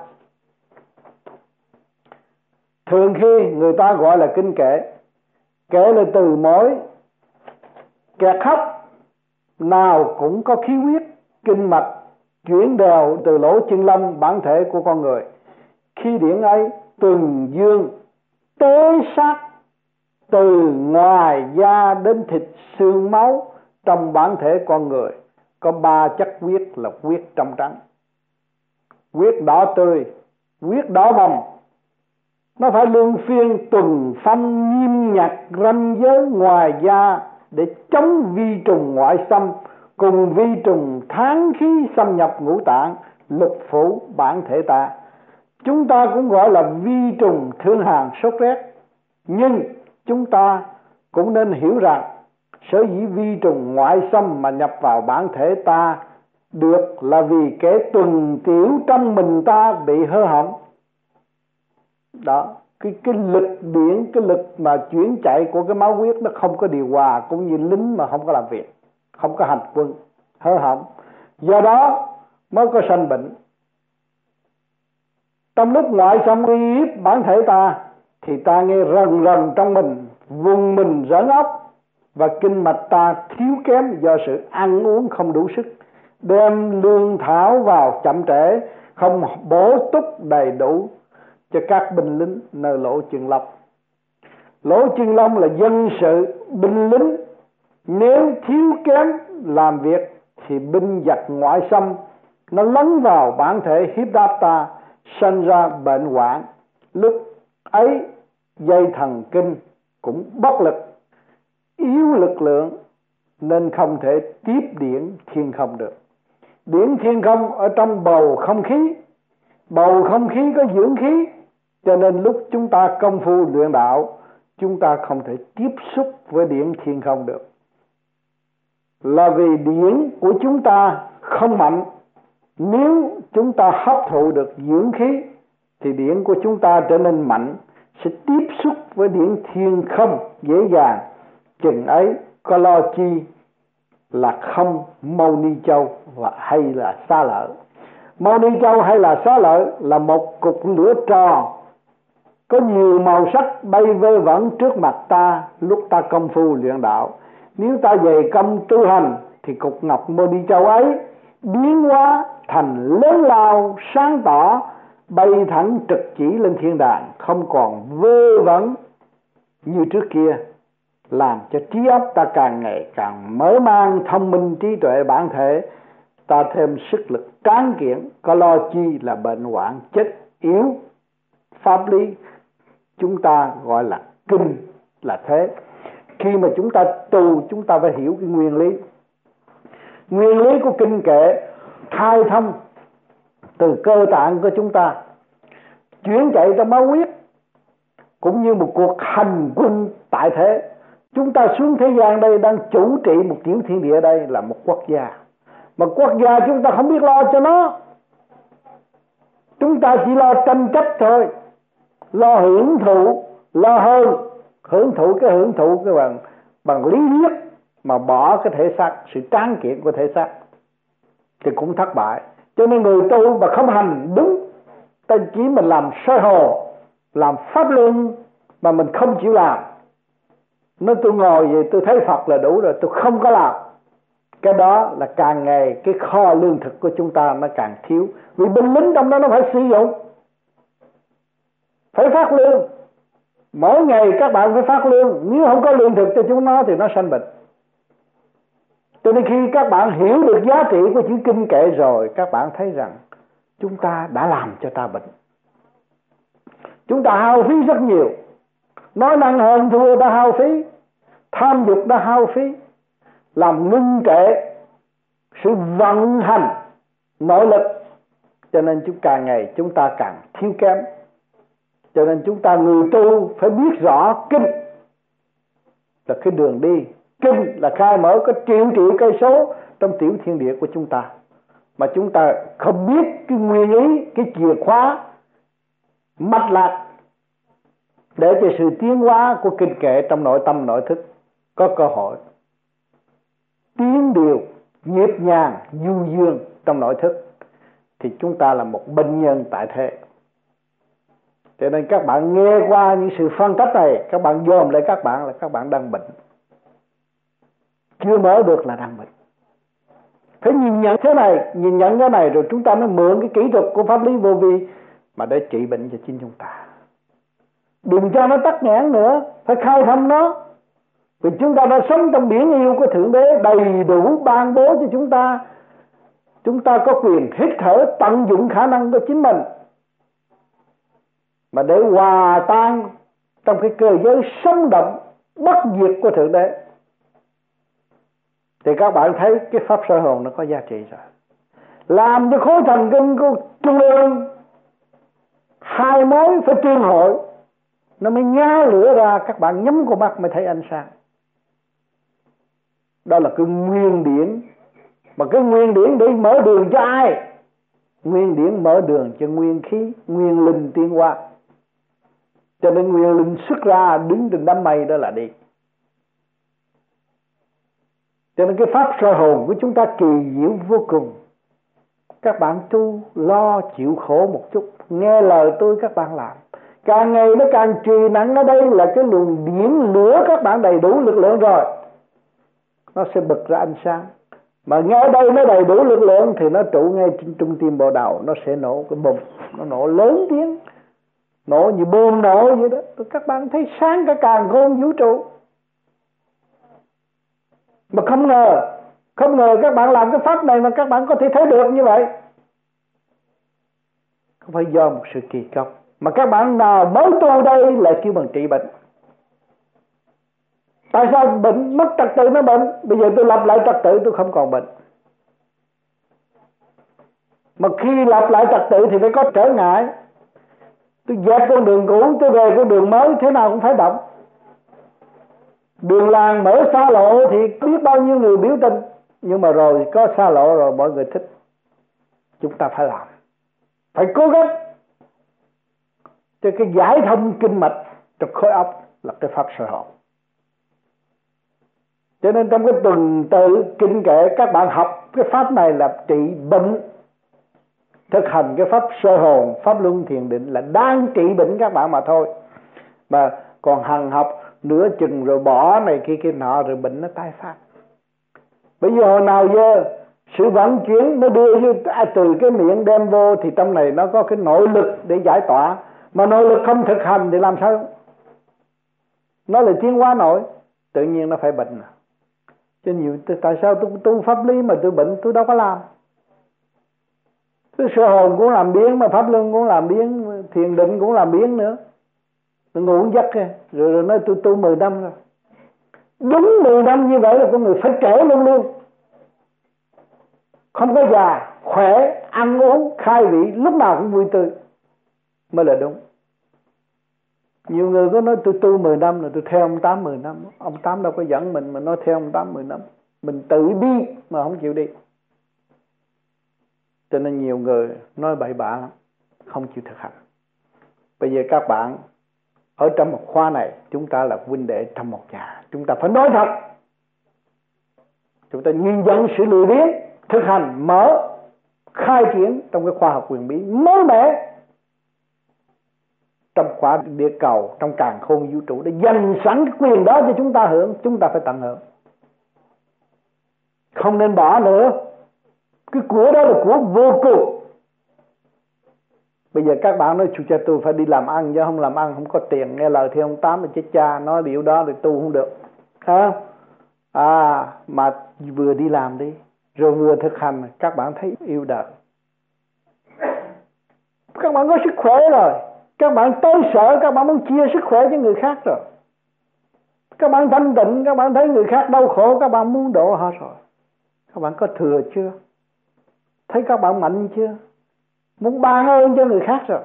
Thường khi người ta gọi là kinh kệ, kể là từ mỗi kẹt khóc nào cũng có khí huyết kinh mạch chuyển đều từ lỗ chân lông bản thể của con người. Khi điển ấy từng dương tế sát từ ngoài da đến thịt xương máu trong bản thể con người có 3 chất huyết là huyết trong trắng, huyết đỏ tươi, huyết đỏ bầm. Nó phải luân phiên tuần phân nghiêm ngặt ranh giới ngoài da để chống vi trùng ngoại xâm, cùng vi trùng tháng khí xâm nhập ngũ tạng lục phủ bản thể ta. Chúng ta cũng gọi là vi trùng thương hàn sốt rét. Nhưng chúng ta cũng nên hiểu rằng sở dĩ vi trùng ngoại xâm mà nhập vào bản thể ta được là vì kẻ tuần tiểu trong mình ta bị hư hỏng. Đó, cái lực điển, cái lực mà chuyển chạy của cái máu huyết nó không có điều hòa, cũng như lính mà không có làm việc, không có hành quân, hư hỏng. Do đó mới có sanh bệnh. Trong lúc ngoại xâm uy hiếp bản thể ta thì ta nghe rần rần trong mình, vùng mình rỡn óc, và kinh mạch ta thiếu kém do sự ăn uống không đủ sức, đem lương thảo vào chậm trễ, không bổ túc đầy đủ cho các binh lính nơi lỗ chân lông. Lỗ chân lông là dân sự binh lính, nếu thiếu kém làm việc thì binh giặc ngoại xâm nó lấn vào bản thể hiếp đáp ta, sinh ra bệnh hoạn. Lúc ấy dây thần kinh cũng bất lực, yếu lực lượng, nên không thể tiếp điển thiên không được. Điển thiên không ở trong bầu không khí, bầu không khí có dưỡng khí, cho nên lúc chúng ta công phu luyện đạo, chúng ta không thể tiếp xúc với điển thiên không được. Là vì điển của chúng ta không mạnh. Nếu chúng ta hấp thụ được dưỡng khí thì điển của chúng ta trở nên mạnh, sẽ tiếp xúc với điển thiên không dễ dàng. Chừng ấy có lo chi là không Mâu Ni Châu hay là Xá Lợi. Mâu Ni Châu hay là Xá Lợi là một cục lửa tròn có nhiều màu sắc bay vơ vẩn trước mặt ta lúc ta công phu luyện đạo. Nếu ta dày công tu hành thì cục ngọc Mâu Ni Châu ấy biến hóa thành lớn lao sáng tỏ, bay thẳng trực chỉ lên thiên đàng, không còn vơ vẩn như trước kia, làm cho trí óc ta càng ngày càng mở mang thông minh trí tuệ bản thể, ta thêm sức lực tráng kiện, có lo chi là bệnh hoạn chết yếu. Pháp lý chúng ta gọi là kinh là thế. Khi mà chúng ta tu, chúng ta phải hiểu cái nguyên lý. Nguyên lý của kinh kệ khai thông từ cơ tạng của chúng ta, chuyển chạy trong máu huyết, cũng như một cuộc hành quân tại thế. Chúng ta xuống thế gian đây đang chủ trị một tiểu thiên địa, đây là một quốc gia. Mà quốc gia chúng ta không biết lo cho nó. Chúng ta chỉ lo tranh chấp thôi, lo hưởng thụ, lo hơn, hưởng thụ cái bằng lý thuyết mà bỏ cái thể xác, sự tráng kiện của thể xác thì cũng thất bại. Cho nên người tu mà không hành đúng, ta chỉ mình làm soi hồ, làm pháp luân mà mình không chịu làm. Nói tôi ngồi vậy tôi thấy Phật là đủ rồi, tôi không có làm. Cái đó là càng ngày cái kho lương thực của chúng ta nó càng thiếu. Vì binh lính trong đó nó phải sử dụng, phải phát lương. Mỗi ngày các bạn phải phát lương. Nếu không có lương thực cho chúng nó thì nó sanh bệnh. Cho nên khi các bạn hiểu được giá trị của chữ kinh kệ rồi, các bạn thấy rằng chúng ta đã làm cho ta bệnh. Chúng ta hao phí rất nhiều. Nói năng hơn thua đã hao phí, tham dục đã hao phí, làm ngưng trệ sự vận hành nội lực. Cho nên càng ngày chúng ta càng thiếu kém. Cho nên chúng ta người tu phải biết rõ kinh là cái đường đi. Kinh là khai mở có triệu cây số trong tiểu thiên địa của chúng ta. Mà chúng ta không biết cái nguyên ý, cái chìa khóa mạch lạc để cho sự tiến hóa của kinh kệ trong nội tâm nội thức có cơ hội tiến điều nhịp nhàng du dương trong nội thức, thì chúng ta là một bệnh nhân tại thế. Cho nên các bạn nghe qua những sự phân tích này, các bạn dòm lại các bạn là các bạn đang bệnh. Chưa mở được là đang bệnh. Phải nhìn nhận thế này, nhìn nhận cái này rồi chúng ta mới mượn cái kỹ thuật của pháp lý vô vi mà để trị bệnh cho chính chúng ta. Đừng cho nó tắc nghẽn nữa, phải khai thông nó. Vì chúng ta đã sống trong biển yêu của Thượng Đế đầy đủ ban bố cho chúng ta. Chúng ta có quyền hít thở, tận dụng khả năng của chính mình mà để hòa tan trong cái cơ giới sống động bất diệt của Thượng Đế. Thì các bạn thấy cái pháp soi hồn nó có giá trị rồi. Làm cho khối thần kinh của trung ương hai mối phải tương hội, nó mới nhá lửa ra, các bạn nhắm con mắt mới thấy ánh sáng. Đó là cái nguyên điển. Mà cái nguyên điển để mở đường cho ai? Nguyên điển mở đường cho nguyên khí, nguyên linh tiến hóa. Cho nên nguyên linh xuất ra đứng trên đám mây đó là đi. Cho nên cái pháp soi hồn của chúng ta kỳ diệu vô cùng. Các bạn tu lo chịu khổ một chút, nghe lời tôi các bạn làm. Càng ngày nó càng trì nặng ở đây là cái luồng điển lửa các bạn đầy đủ lực lượng rồi, nó sẽ bật ra ánh sáng. Mà ngay đây nó đầy đủ lực lượng thì nó trụ ngay trên trung tim bộ đầu, nó sẽ nổ cái bùng, nó nổ lớn tiếng, nổ như bom nổ vậy đó. Các bạn thấy sáng cả càn khôn vũ trụ. Mà không ngờ các bạn làm cái pháp này mà các bạn có thể thấy được như vậy. Không phải do một sự kỳ công. Mà các bạn nào mới tu đây lại kêu bằng trị bệnh. Tại sao bệnh? Mất trật tự nó bệnh. Bây giờ tôi lập lại trật tự tôi không còn bệnh. Mà khi lập lại trật tự thì phải có trở ngại. Tôi dẹp con đường cũ, tôi về con đường mới, thế nào cũng phải động. Đường làng mở xa lộ thì biết bao nhiêu người biểu tình. Nhưng mà rồi có xa lộ rồi mọi người thích. Chúng ta phải làm, phải cố gắng. Cho cái giải thông kinh mạch trong khối óc là cái pháp soi hồn. Cho nên trong cái tuần tự kinh kệ các bạn học cái pháp này là trị bệnh. Thực hành cái pháp soi hồn, pháp luân thiền định là đang trị bệnh các bạn mà thôi. Mà còn hằng học nửa chừng rồi bỏ này kia nọ rồi bệnh nó tái phát. Bây giờ hồi nào giờ sự vận chuyển nó đưa từ cái miệng đem vô thì trong này nó có cái nội lực để giải tỏa. Mà nội lực không thực hành thì làm sao? Nó là tiến hóa nội, tự nhiên nó phải bệnh. Cho nhiều tại sao tôi tu pháp lý mà tôi bệnh, tôi đâu có làm. Cái sơ hồn cũng làm biến, mà pháp luân cũng làm biến, thiền định cũng làm biến nữa. Tôi ngủ giấc rồi nói tôi tu 10 năm rồi. Đúng 10 năm như vậy là con người phải trẻ luôn luôn. Không có già, khỏe, ăn uống, khai vị, lúc nào cũng vui tươi mới là đúng. Nhiều người có nói tôi tu 10 năm rồi tôi theo ông Tám 10 năm. Ông Tám đâu có dẫn mình mà nói theo ông Tám 10 năm. Mình tự đi mà không chịu đi. Cho nên nhiều người nói bậy bạ lắm, không chịu thực hành. Bây giờ các bạn ở trong một khóa này, chúng ta là huynh đệ trong một nhà, chúng ta phải nói thật. Chúng ta nhìn nhận sự lười biếng, thực hành, mở, khai triển trong cái khoa học huyền bí mới mẻ trong quả địa cầu, trong càn khôn vũ trụ để dành sẵn cái quyền đó cho chúng ta hưởng, chúng ta phải tận hưởng. Không nên bỏ nữa. Cái của đó là của vô cùng. Bây giờ các bạn nói chủ cha tôi phải đi làm ăn, chứ không làm ăn không có tiền, nghe lời thì ông Tám là chết cha, nói điều đó thì tu không được. Mà vừa đi làm đi, rồi vừa thực hành, các bạn thấy yêu đời. Các bạn có sức khỏe rồi, các bạn tới sở, các bạn muốn chia sức khỏe với người khác rồi. Các bạn thanh tịnh, các bạn thấy người khác đau khổ, các bạn muốn độ họ rồi. Các bạn có thừa chưa? Thấy các bạn mạnh chưa? Muốn ban ơn cho người khác rồi.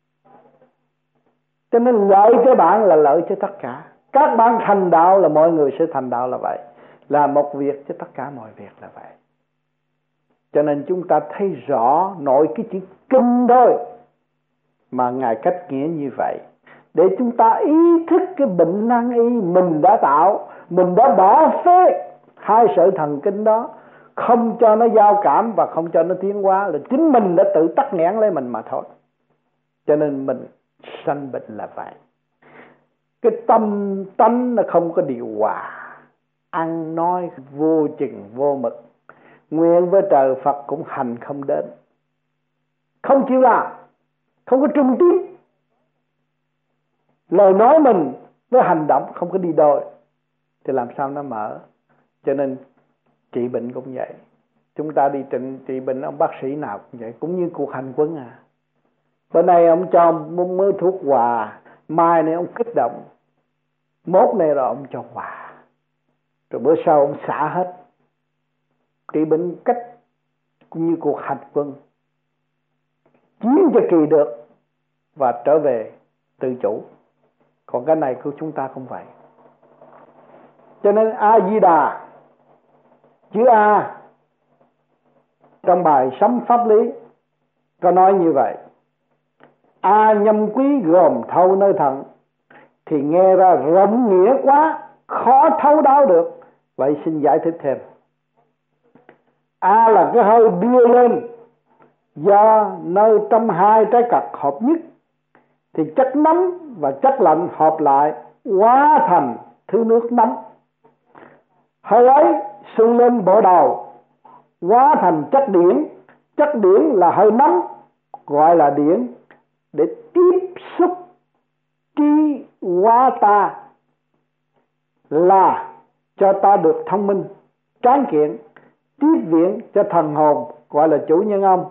Cho nên lợi cho bạn là lợi cho tất cả. Các bạn thành đạo là mọi người sẽ thành đạo là vậy. Là một việc cho tất cả mọi việc là vậy. Cho nên chúng ta thấy rõ nội cái chữ kinh thôi mà Ngài cách nghĩa như vậy, để chúng ta ý thức cái bệnh nan y mình đã tạo, mình đã bỏ phế hai sợi thần kinh đó, không cho nó giao cảm và không cho nó tiến hóa, là chính mình đã tự tắc nghẽn lấy mình mà thôi. Cho nên mình sanh bệnh là vậy. Cái tâm tánh nó không có điều hòa, ăn nói vô chừng vô mực, nguyện với trời Phật cũng hành không đến, không chịu làm, không có trung tín. Lời nói mình với hành động không có đi đôi thì làm sao nó mở. Cho nên trị bệnh cũng vậy. Chúng ta đi trị bệnh, ông bác sĩ nào cũng vậy, cũng như cuộc hành quân à. Bữa nay ông cho mớ thuốc hòa, mai này ông kích động, mốt này rồi ông cho hòa, rồi bữa sau ông xả hết. Trị bệnh cách cũng như cuộc hành quân, chiến cho kỳ được và trở về tự chủ. Còn cái này của chúng ta không vậy. Cho nên A Di Đà, chữ A trong bài Sấm Pháp Lý có nói như vậy: A nhâm quý gồm thâu nơi thận, thì nghe ra rộng nghĩa quá, khó thấu đáo được. Vậy xin giải thích thêm. A là cái hơi đưa lên do nơi trong hai trái cật hợp nhất, thì chất nóng và chất lạnh hợp lại hóa thành thứ nước nóng. Hơi ấy xung lên bộ đầu hóa thành chất điển. Chất điển là hơi nóng, gọi là điển, để tiếp xúc tri hóa ta, là cho ta được thông minh tráng kiện, tiếp viện cho thần hồn, gọi là chủ nhân ông.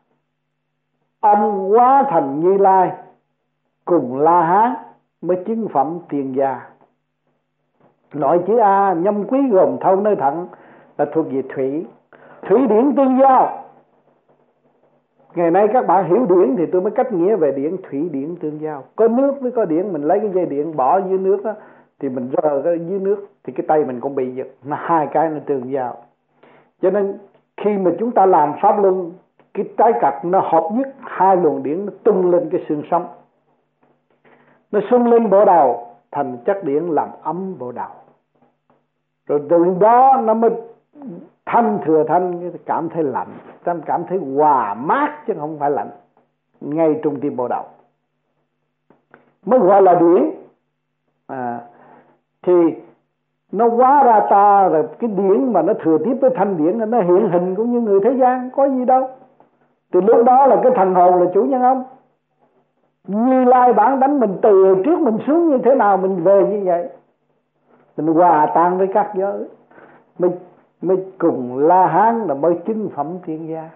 Ông hóa thành Như Lai cùng La Hán mới chứng phẩm tiền gia. Nội chữ A nhâm quý gồm thâu nơi thận là thuộc về thủy. Thủy điển tương giao. Ngày nay các bạn hiểu điển thì tôi mới cách nghĩa về điển. Thủy điển tương giao. Có nước với có điển, mình lấy cái dây điện bỏ dưới nước đó, thì mình rờ cái dưới nước thì cái tay mình cũng bị giật. Nó hai cái nó tương giao. Cho nên khi mà chúng ta làm pháp luân, cái trái cật nó hợp nhất, hai luồng điển nó tung lên cái xương sống, nó xung lên bộ đầu thành chất điển làm ấm bộ đầu. Rồi từ đó nó mới thanh thừa thanh, cảm thấy lạnh, cảm thấy hòa mát chứ không phải lạnh, ngay trung tim bộ đầu mới gọi là điển. Thì nó hóa ra ta rồi, cái điển mà nó thừa tiếp với thanh điển nó hiện hình cũng như người thế gian, có gì đâu. Từ lúc đó là cái thần hồn là chủ nhân ông. Như Lai bản đánh mình từ trước mình xuống như thế nào mình về như vậy. Mình hòa tan với các giới, mới cùng La Hán là mới chứng phẩm thiên gia.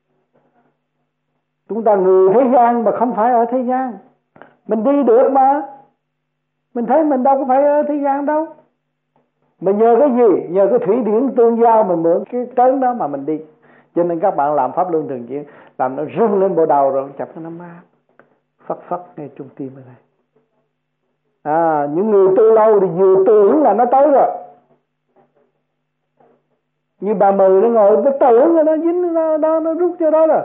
Chúng ta người thế gian mà không phải ở thế gian, mình đi được mà. Mình thấy mình đâu có phải ở thế gian đâu. Mà nhờ cái gì? Nhờ cái thủy điển tương giao, mình mượn cái trớn đó mà mình đi. Cho nên các bạn làm pháp luân thường chuyển, làm nó rung lên bộ đầu rồi chập nó mát, phất phất ngay trung tim ở đây. Những người tu lâu thì vừa tưởng là nó tới rồi. Như bà Mười nó ngồi nó tưởng là nó dính nó rút cho đó rồi.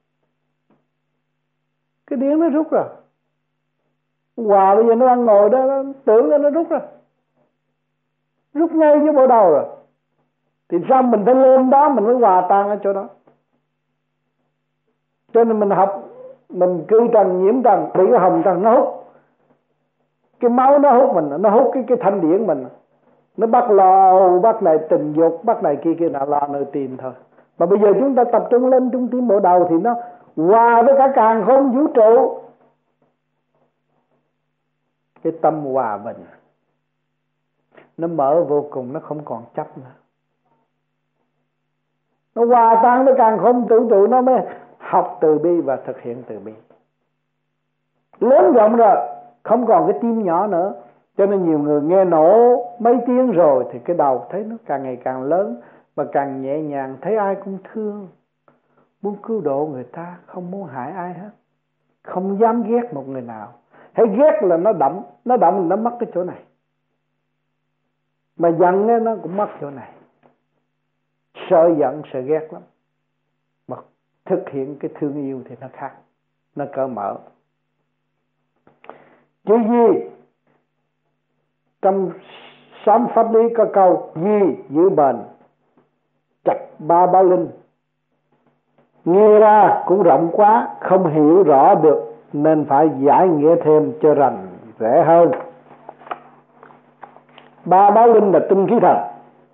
Cái điển nó rút rồi. Hòa bây giờ nó đang ngồi đó, nó tưởng là nó rút rồi. Rút ngay với bộ đầu rồi. Thì sao mình phải lên đó mình mới hòa tan ở chỗ đó. Cho nên mình học, mình cư trần nhiễm trần, bị cái hồng trần nó hút. Cái máu nó hút mình, nó hút cái thanh điển mình. Nó bắt lo, bắt này tình dục, bắt này kia nọ lo nơi tìm thôi. Mà bây giờ chúng ta tập trung lên trung tâm bộ đầu thì nó hòa với cả càn khôn vũ trụ. Cái tâm hòa bình nó mở vô cùng, nó không còn chấp nữa. Nó hòa tan với càn khôn vũ trụ, nó mới học từ bi và thực hiện từ bi. Lớn rộng rồi, không còn cái tim nhỏ nữa. Cho nên nhiều người nghe nổ mấy tiếng rồi thì cái đầu thấy nó càng ngày càng lớn, mà càng nhẹ nhàng, thấy ai cũng thương, muốn cứu độ người ta, không muốn hại ai hết, không dám ghét một người nào. Hãy ghét là nó đậm là nó mất cái chỗ này, mà giận nó cũng mất chỗ này. Sợ giận sợ ghét lắm, mà thực hiện cái thương yêu thì nó khác, nó cởi mở. Chữ gì trong Sám Pháp Lý có câu Di giữ bền, chặt ba báo linh. Nghe ra cũng rộng quá, không hiểu rõ được, nên phải giải nghĩa thêm cho rành rẽ hơn. Ba báo linh là tinh khí thần.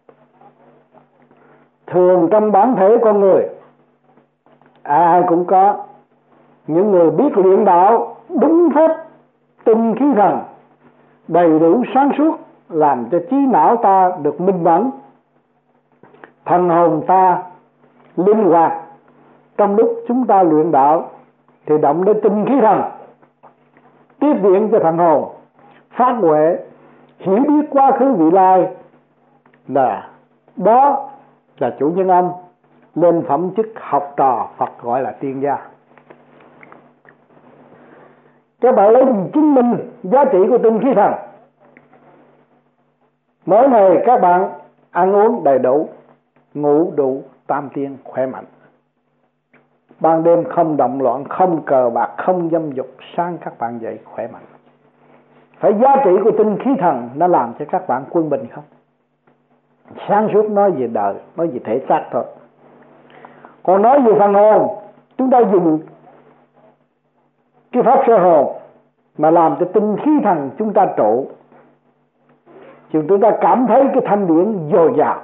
Thường trong bản thể con người ai cũng có. Những người biết luyện đạo đúng phép, tinh khí thần đầy đủ sáng suốt, làm cho trí não ta được minh mẫn, thần hồn ta linh hoạt. Trong lúc chúng ta luyện đạo thì động đến tinh khí thần, tiếp viện cho thần hồn phát huệ, hiểu biết quá khứ vị lai, là đó là chủ nhân âm, lên phẩm chức học trò Phật gọi là tiên gia. Các bạn lấy gì chứng minh giá trị của tinh khí thần? Mỗi ngày các bạn ăn uống đầy đủ, ngủ đủ, tam tiên khỏe mạnh, ban đêm không động loạn, không cờ bạc, không dâm dục, sáng các bạn dậy khỏe mạnh. Phải giá trị của tinh khí thần nó làm cho các bạn quân bình không? Sáng suốt nói về đời, nói về thể xác thôi. Còn nói về phần hồn, chúng ta dùng cái pháp sơ hồn mà làm cho tinh khí thần chúng ta trụ, chúng ta cảm thấy cái thanh điển dồi dào.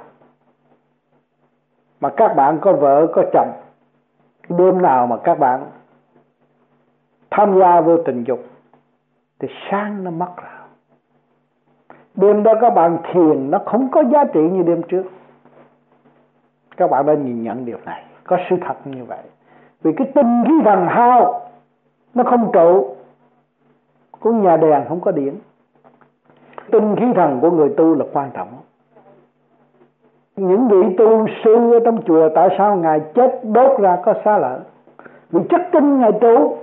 Mà các bạn có vợ có chồng, đêm nào mà các bạn tham gia vô tình dục thì sáng nó mất rồi. Đêm đó các bạn thiền nó không có giá trị như đêm trước. Các bạn đã nhìn nhận điều này, có sự thật như vậy. Vì cái tinh khí thần hao, nó không trụ. Con nhà đèn không có điện. Tinh khí thần của người tu là quan trọng. Những vị tu sư ở trong chùa, tại sao Ngài chết đốt ra có xá lợi? Vì chất tinh Ngài trụ.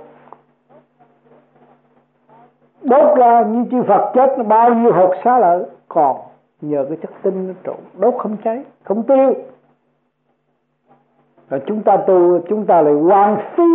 Đốt ra như chư Phật chết bao nhiêu hột xá lợi, còn nhờ cái chất tinh nó trụ, đốt không cháy, không tiêu. Rồi chúng ta tu, chúng ta lại hoang phí,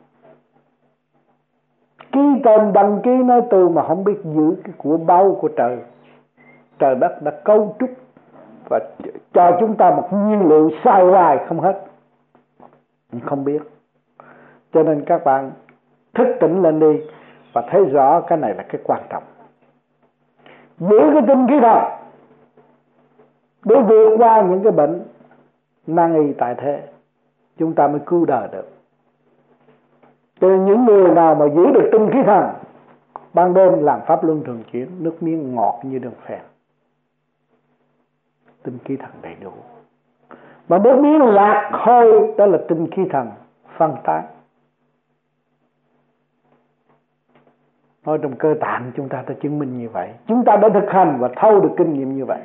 ký tên đăng ký nói tu mà không biết giữ cái của báu của trời. Trời đất đã cấu trúc và cho chúng ta một nhiên liệu sai hoài không hết, không biết. Cho nên các bạn thức tỉnh lên đi và thấy rõ cái này là cái quan trọng. Giữ cái tinh khí thần để vượt qua những cái bệnh nan y tại thế, chúng ta mới cứu đời được. Cho nên những người nào mà giữ được tinh khí thần, ban đêm làm pháp luân thường chuyển, nước miếng ngọt như đường phèn. Tinh khí thần đầy đủ. Mà nước miếng lạc hôi, đó là tinh khí thần phân tán. Nói trong cơ tạng chúng ta đã chứng minh như vậy. Chúng ta đã thực hành và thâu được kinh nghiệm như vậy.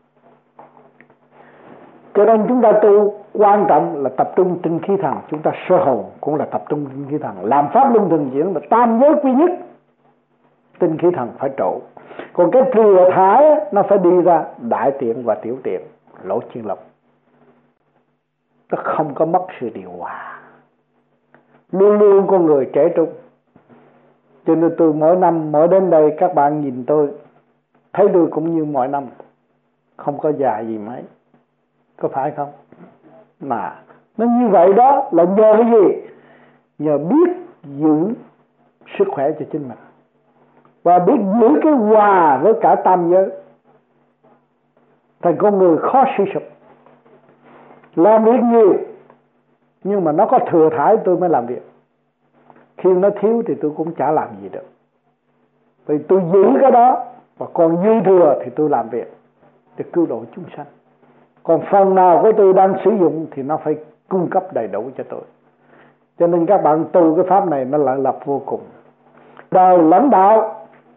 Cho nên chúng ta tu quan trọng là tập trung tinh khí thần. Chúng ta sơ hồn cũng là tập trung tinh khí thần. Làm pháp luân thường chuyển là tam giới quy nhất. tinh khí thần phải trụ. Còn cái thừa thải nó phải đi ra đại tiện và tiểu tiện, lỗ chân lông. Nó không có mất sự điều hòa, luôn luôn con người trẻ trung. Cho nên tôi mỗi năm mỗi đến đây các bạn nhìn tôi thấy tôi cũng như mọi năm, không có già gì mấy, có phải không? Mà nó như vậy đó là nhờ cái gì? Nhờ biết giữ sức khỏe cho chính mình và biết giữ cái hòa với cả tam giới. Thành con người khó suy sụp, làm việc nhiều nhưng mà nó có thừa thải tôi mới làm việc, khi nó thiếu thì tôi cũng chả làm gì được. Vì tôi giữ cái đó, và còn dư thừa thì tôi làm việc để cứu độ chúng sanh. Còn phần nào của tôi đang sử dụng thì nó phải cung cấp đầy đủ cho tôi. Cho nên các bạn tu cái pháp này nó lợi lập vô cùng. Đời lãnh đạo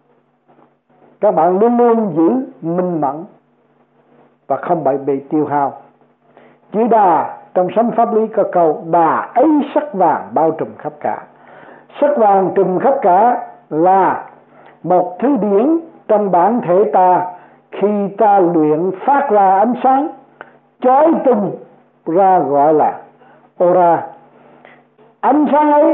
các bạn luôn luôn giữ minh mẫn và không bị tiêu hao. Chữ đà trong sách pháp lý có câu đà ấy sắc vàng bao trùm khắp cả. Sắc vàng trùm khắp cả là một thứ điển trong bản thể ta, khi ta luyện phát ra ánh sáng chói tung ra gọi là aura. Ánh sáng ấy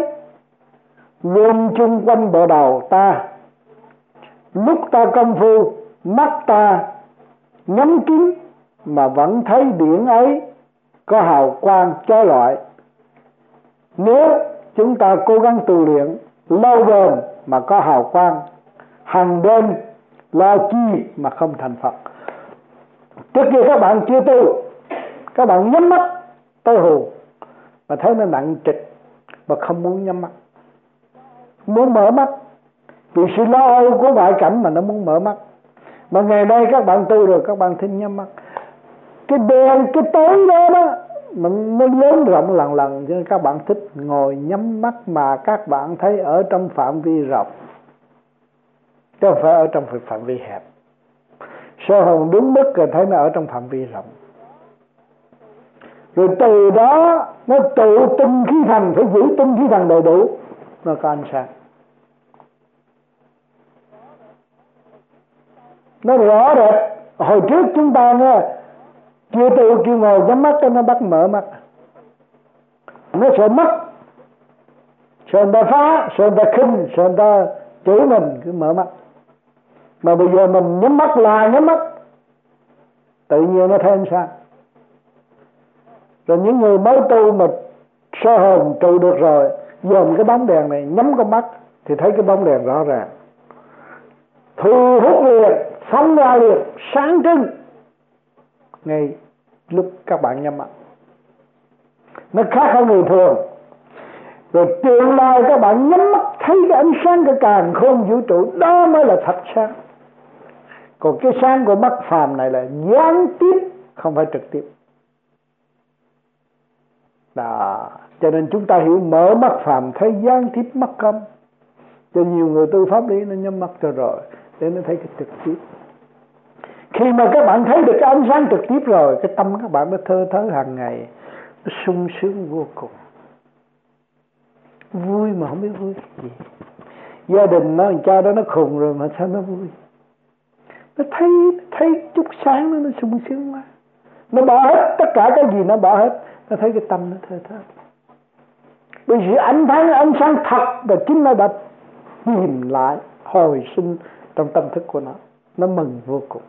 luôn chung quanh bộ đầu ta. Lúc ta công phu, mắt ta nhắm kín mà vẫn thấy điển ấy có hào quang chói lọi. Nếu chúng ta cố gắng tu luyện lâu bền mà có hào quang, hàng đêm lo chi mà không thành Phật. Trước kia các bạn chưa tu, các bạn nhắm mắt tới hù mà thấy nó nặng trịch mà không muốn nhắm mắt, muốn mở mắt vì sự lo âu của ngoại cảnh mà nó muốn mở mắt. Mà ngày nay các bạn tu rồi các bạn thích nhắm mắt. Cái đèn, cái tối đó đó nó lớn rộng lần lần, cho nên các bạn thích ngồi nhắm mắt mà các bạn thấy ở trong phạm vi rộng, chứ không phải ở trong phạm vi hẹp. Sơ hồn đúng mức rồi thấy nó ở trong phạm vi rộng. Rồi từ đó nó tụ tinh khí thần, phải giữ tinh khí thần đầy đủ, nó có ánh sáng. Nó rõ rệt. Hồi trước chúng ta nghe chưa tu kêu ngồi nhắm mắt cho nó bắt mở mắt, nó sợ mất, sợ người ta phá, sợ người ta khinh, sợ người ta chửi mình, cứ mở mắt. Mà bây giờ mình nhắm mắt là nhắm mắt, tự nhiên nó thấy ánh sáng. Rồi những người mới tu mà sơ hồn trụ được rồi, dòm cái bóng đèn này, nhắm con mắt thì thấy cái bóng đèn rõ ràng, thu hút liền, phóng ra liền, sáng trưng ngay lúc các bạn nhắm mắt. Nó khác hơn người thường. Rồi tương lai các bạn nhắm mắt thấy cái ánh sáng của càn khôn vũ trụ, đó mới là thật sáng. Còn cái sáng của mắt phàm này là gián tiếp, không phải trực tiếp. Đó. Cho nên chúng ta hiểu mở mắt phàm thấy gián tiếp mắt không. Cho nhiều người tu pháp lý nó nhắm mắt cho rồi để nó thấy cái trực tiếp. Khi mà các bạn thấy được cái ánh sáng trực tiếp rồi, cái tâm các bạn nó thơ thớ hàng ngày, nó sung sướng vô cùng, vui mà không biết vui gì. Gia đình nó cha đó nó khùng rồi mà sao nó vui. Nó thấy chút sáng nó sung sướng quá. Nó bỏ hết tất cả cái gì, nó bỏ hết, nó thấy cái tâm nó thơ thớ. Bởi vì ánh sáng thật và chính nó đã tìm lại, hồi sinh trong tâm thức của nó mừng vô cùng.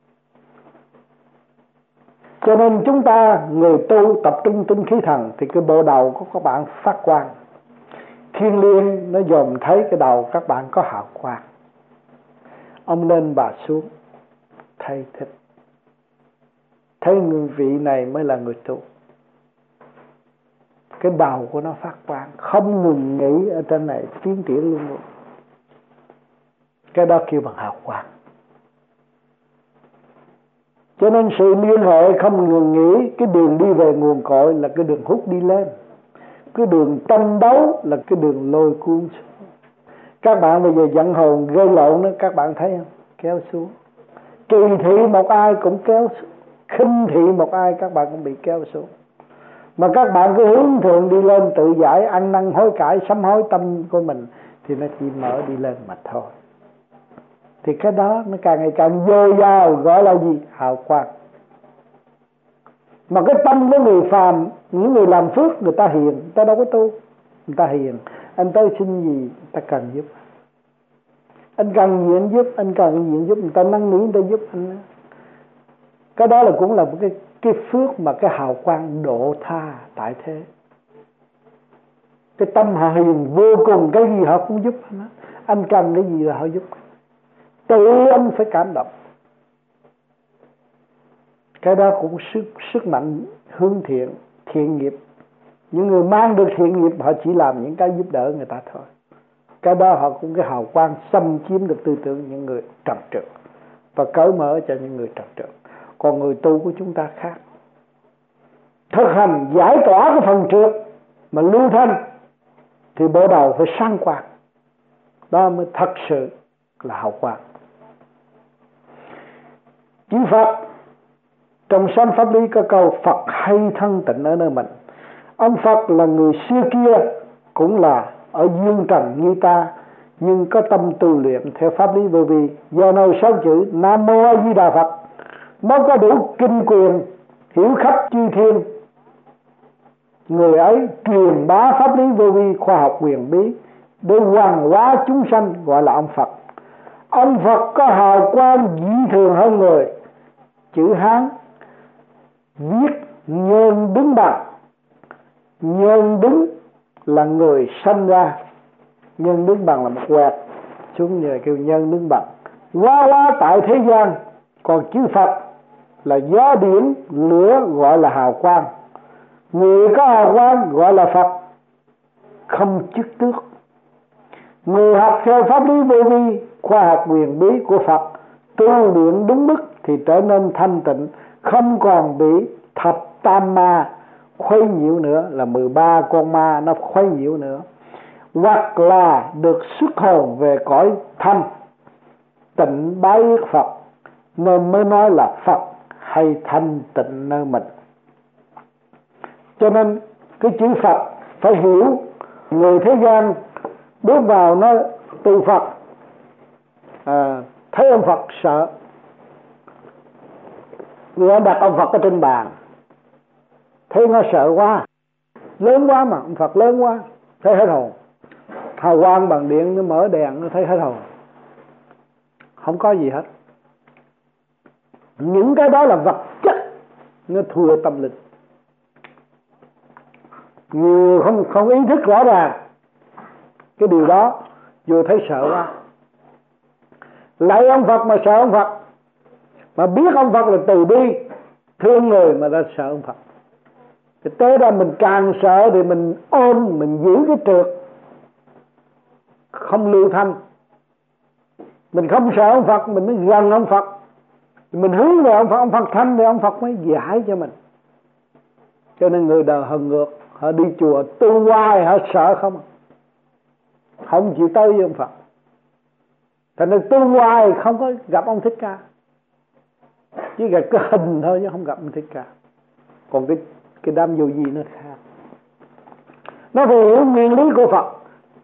Cho nên chúng ta người tu tập trung tinh khí thần thì cái bộ đầu của các bạn phát quang. Thiên liêng nó dòm thấy cái đầu các bạn có hào quang. Ông lên bà xuống, thấy thích. Thấy người vị này mới là người tu. Cái đầu của nó phát quang, không ngừng nghỉ ở trên này, tiến triển luôn luôn. Cái đó kêu bằng hào quang. Cho nên sự liên hệ không ngừng nghỉ, cái đường đi về nguồn cội là cái đường hút đi lên, cái đường tranh đấu là cái đường lôi cuốn xuống. Các bạn bây giờ giận hồn gây lộn nữa, các bạn thấy không? Kéo xuống. Kỳ thị một ai cũng kéo xuống, khinh thị một ai các bạn cũng bị kéo xuống. Mà các bạn cứ hướng thượng đi lên, tự giải, ăn năn hối cải, sám hối tâm của mình thì nó chỉ mở đi lên mà thôi. thì cái đó nó càng ngày càng dồi dào, gọi là gì? Hào quang. Mà cái tâm của người phàm, những người làm phước, người ta hiền, người ta đâu có tu, người ta hiền. Anh tới xin gì người ta cần giúp, anh cần gì anh giúp, anh cần gì anh giúp, người ta năn nỉ, người ta giúp anh. Cái đó là cũng là một cái phước mà cái hào quang độ tha tại thế. Cái tâm họ hiền vô cùng, cái gì họ cũng giúp anh. Anh cần cái gì là họ giúp. Tự anh phải cảm động. Cái đó cũng sức mạnh hướng thiện, thiện nghiệp. Những người mang được thiện nghiệp họ chỉ làm những cái giúp đỡ người ta thôi. Cái đó họ cũng cái hào quang xâm chiếm được tư tưởng những người trật trượt và cởi mở cho những người trật trượt. Còn người tu của chúng ta khác, thực hành giải tỏa cái phần trượt mà lưu thanh thì bộ đầu phải sáng quang. Đó mới thật sự là hào quang. Chư Phật trong sách pháp lý có câu Phật hay thân tịnh ở nơi mình. Ông Phật là người xưa kia cũng là ở dương trần như ta, nhưng có tâm tu luyện theo pháp lý vô vi. Do nơi 6 chữ Nam Mô A Di Đà Phật mới có đủ kinh quyền hiểu khắp chư thiên. Người ấy truyền bá pháp lý vô vi, khoa học huyền bí để hoàn hóa chúng sanh, gọi là ông Phật. Ông Phật có hào quang dị thường hơn người. Chữ Hán viết nhân đứng bằng. Nhân đứng là người sanh ra, nhân đứng bằng là một quẹt xuống nhờ kêu nhân đứng bằng. Hóa tại thế gian. Còn chữ Phật là gió điển lửa, gọi là hào quang. Người có hào quang gọi là Phật, không chức tước. Người học theo pháp lý vô vi, khoa học huyền bí của Phật, tu luyện đúng mức thì trở nên thanh tịnh, không còn bị thập tam ma khuấy nhiễu nữa, là 13 con ma nó khuấy nhiễu nữa. Hoặc là được xuất hồn về cõi thanh tịnh bái yết Phật, nên mới nói là Phật hay thanh tịnh nơi mình. Cho nên cái chữ Phật phải hiểu. Người thế gian bước vào nó từ Phật, thấy ông Phật sợ, người đặt ông Phật ở trên bàn, thấy nó sợ quá, lớn quá mà, ông Phật lớn quá, thấy hết hồn. Hào quang bằng điện nó mở đèn nó thấy hết hồn, không có gì hết. Những cái đó là vật chất, nó thua tâm linh. Người không ý thức rõ ràng cái điều đó, vừa thấy sợ quá, lại ông Phật mà sợ ông Phật, mà biết ông Phật là từ bi thương người mà ra sợ ông Phật. Thì tới ra mình càng sợ thì mình ôm, mình giữ cái trượt không lưu thanh. Mình không sợ ông Phật, mình mới gần ông Phật, mình hướng về ông Phật thanh thì ông Phật mới giải cho mình. Cho nên người đời hờn ngược, họ đi chùa tu hoài họ sợ không chịu tới với ông Phật. Thành nên tu hoài không có gặp ông Thích Ca, chỉ gặp cái hình thôi chứ không gặp ông Thích Ca. Còn cái đám vô vi nó khác, nó phải hiểu nguyên lý của Phật.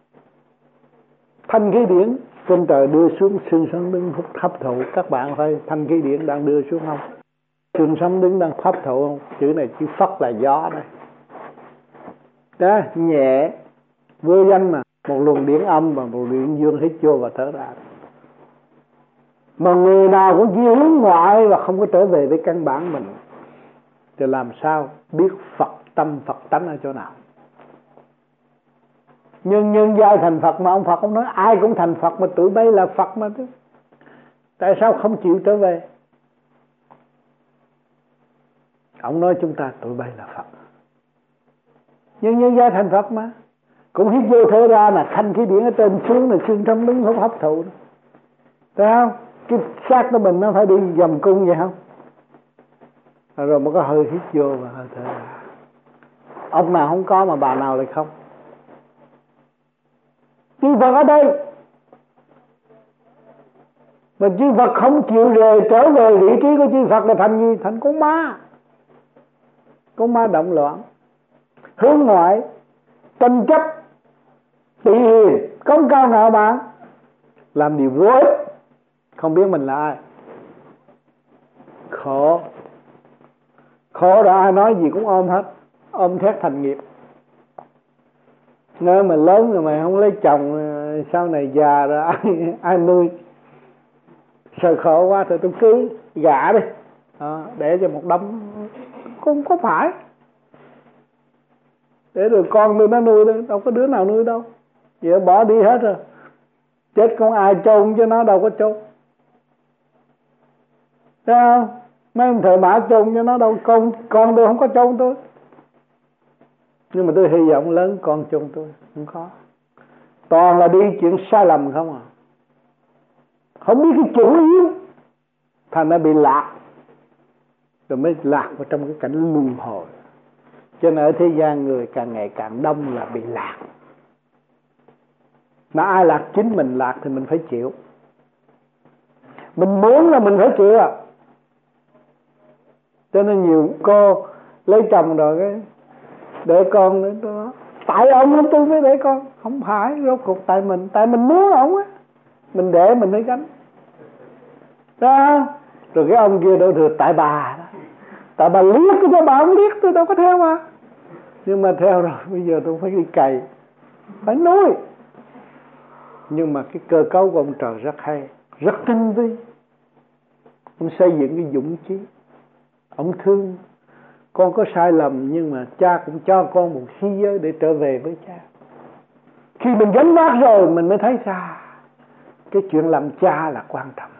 Thanh khí điển trên trời đưa xuống, xương sống đứng hấp thụ. Các bạn phải thanh khí điển đang đưa xuống không? Xương sống đứng đang hấp thụ không? Chữ này chữ Phật là gió đây. Đó, nhẹ vô danh mà, một luồng điển âm và một luồng điển dương hít vô và thở ra. Mà người nào cũng chỉ hướng ngoại và không có trở về với căn bản mình thì làm sao biết Phật tâm Phật tánh ở chỗ nào? nhân giai thành Phật mà ông Phật không nói ai cũng thành Phật, mà tụi bay là Phật mà chứ. Tại sao không chịu trở về? Ông nói chúng ta tụi bay là Phật, nhân giai thành Phật mà, cũng hít vô thở ra là thanh khí điển ở trên xuống, là xương trong đứng không hấp thụ. Thấy không? Cái xác của mình nó phải đi vòng cung vậy không? Rồi mới có hơi hít vô và hơi thở ra. Ông nào không có mà bà nào lại không? Chư Phật ở đây mà chư Phật không chịu rời trở về vị trí của chư Phật là thành gì? Thành con ma. Con ma động loạn, hướng ngoại, tranh chấp, tỳ hiền, công cao ngạo mạn, làm điều vô ích, không biết mình là ai. Khổ rồi ai nói gì cũng ôm hết, ôm thét thành nghiệp. Nếu mà lớn rồi mày không lấy chồng, sau này già rồi ai nuôi? Sợ khổ quá thì tôi cưới gả đi, để cho một đống. Không có phải, để rồi con tôi nó nuôi thôi, đâu có đứa nào nuôi đâu. Vậy bỏ đi hết rồi, chết không ai chôn cho nó, đâu có chôn. Thấy không? Mấy ông thợ mã chôn cho nó đâu, con tôi không có chôn tôi. Nhưng mà tôi hy vọng lớn con chôn tôi, không có. Toàn là đi chuyện sai lầm không à, không biết cái chủ yếu, thành ra bị lạc, rồi mới lạc vào trong cái cảnh luân hồi. Cho nên ở thế gian người càng ngày càng đông là bị lạc. Mà ai lạc? Chính mình lạc thì mình phải chịu. Mình muốn là mình phải chịu à. Cho nên nhiều cô lấy chồng rồi cái để con nữa đó. Tại ông tôi mới để con. Không phải, rốt cuộc tại mình muốn ông á, mình để mình phải gánh đó. Rồi cái ông kia đâu được, tại bà đó. Tại bà liếc cái cho bà không liếc, tôi đâu có theo mà. Nhưng mà theo rồi, bây giờ tôi phải đi cày, phải nuôi. Nhưng mà cái cơ cấu của ông trời rất hay, rất tinh vi. Ông xây dựng cái dũng chí. Ông thương con có sai lầm, nhưng mà cha cũng cho con một khí giới để trở về với cha. Khi mình gánh vác rồi mình mới thấy ra cái chuyện làm cha là quan trọng.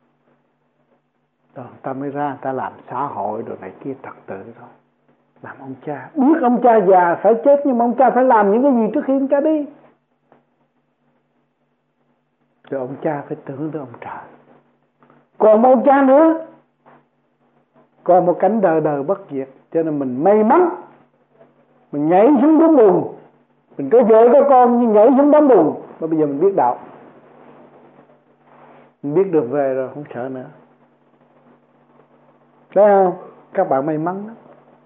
Rồi ta mới ra ta làm xã hội rồi này kia trật tự rồi. Làm ông cha, biết ông cha già phải chết, nhưng mà ông cha phải làm những cái gì trước khi ông cha đi. Rồi ông cha phải tưởng tới ông trời. Còn một cha nữa, còn một cánh đời đời bất diệt. Cho nên mình may mắn, mình nhảy xuống đống bùn, mình có vợ có con nhưng nhảy xuống đống bùn. Mà bây giờ mình biết đạo, mình biết được về rồi, không sợ nữa. Thấy không? Các bạn may mắn lắm.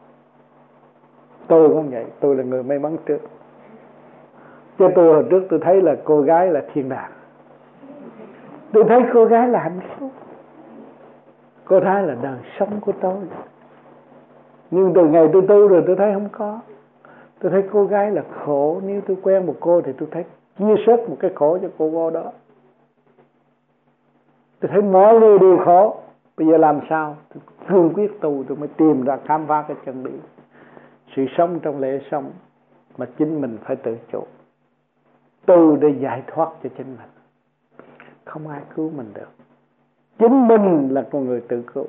Tôi cũng vậy, tôi là người may mắn trước. Cho tôi hồi trước tôi thấy là cô gái là thiên đàng. Tôi thấy cô gái là hạnh phúc. Cô gái là đời sống của tôi. Nhưng từ ngày tôi tu rồi tôi thấy không có. Tôi thấy cô gái là khổ. Nếu tôi quen một cô thì tôi thấy chia sớt một cái khổ cho cô đó. Tôi thấy mọi người đều khổ. Bây giờ làm sao? Tôi cương quyết tu, tôi mới tìm ra khám phá cái chân lý. Sự sống trong lễ sống mà chính mình phải tự chủ. Tu để giải thoát cho chính mình. Không ai cứu mình được. Chính mình là con người tự cứu.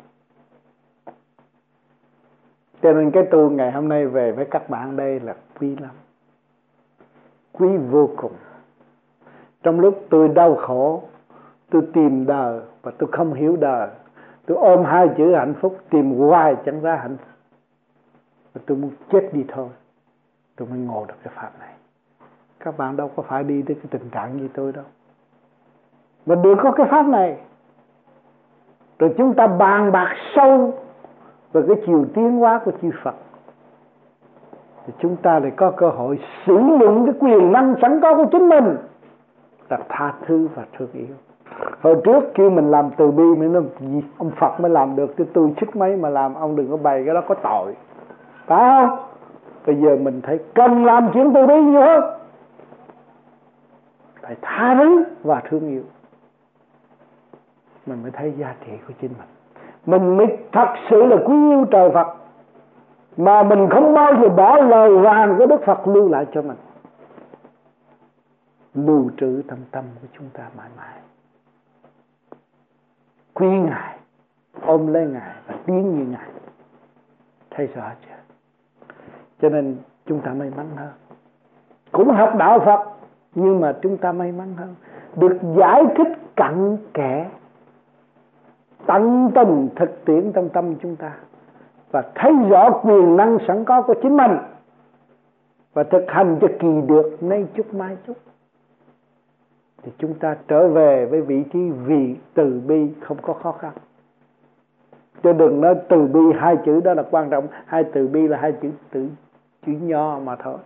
Cho nên cái tu ngày hôm nay về với các bạn đây là quý lắm. Quý vô cùng. Trong lúc tôi đau khổ, tôi tìm đời và tôi không hiểu đời, tôi ôm hai chữ hạnh phúc, tìm hoài chẳng ra hạnh phúc, và tôi muốn chết đi thôi, tôi mới ngộ được cái pháp này. Các bạn đâu có phải đi tới cái tình trạng như tôi đâu. Mà được có cái pháp này, rồi chúng ta bàn bạc sâu về cái chiều tiến hóa của chư Phật, thì chúng ta lại có cơ hội sử dụng cái quyền năng sẵn có của chính mình là tha thứ và thương yêu. Hồi trước khi mình làm từ bi, mình nói ông Phật mới làm được, chứ tôi sức mấy mà làm, ông đừng có bày cái đó có tội, phải không? Bây giờ mình thấy cần làm chuyện từ bi nhiều hơn, phải tha thứ và thương yêu, mình mới thấy giá trị của chính mình mới thật sự là quý yêu trời Phật, mà mình không bao giờ bỏ lời vàng của Đức Phật lưu lại cho mình, lưu trữ trong tâm của chúng ta mãi mãi. Quý Ngài, ôm lấy Ngài và tiến như Ngài, thấy rõ chưa? Cho nên chúng ta may mắn hơn. Cũng học đạo Phật, nhưng mà chúng ta may mắn hơn, được giải thích cặn kẽ, tận tình thực tiễn trong tâm chúng ta, và thấy rõ quyền năng sẵn có của chính mình, và thực hành cho kỳ được nay chút mai chút, thì chúng ta trở về với vị trí vị từ bi không có khó khăn. Chứ đừng nói từ bi, hai chữ đó là quan trọng. Hai từ bi là hai chữ nho mà thôi.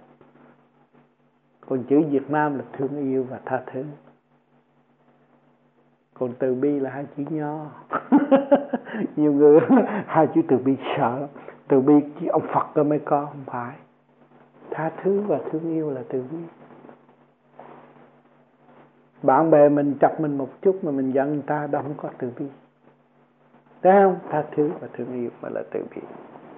Còn chữ Việt Nam là thương yêu và tha thứ. Còn từ bi là hai chữ nho. Nhiều người hai chữ từ bi sợ lắm. Từ bi chỉ ông Phật cơ mới có, không phải. Tha thứ và thương yêu là từ bi. Bạn bè mình chọc mình một chút mà mình giận người ta, đó không có từ bi. Thấy không? Tha thứ và thương yêu mà là từ bi.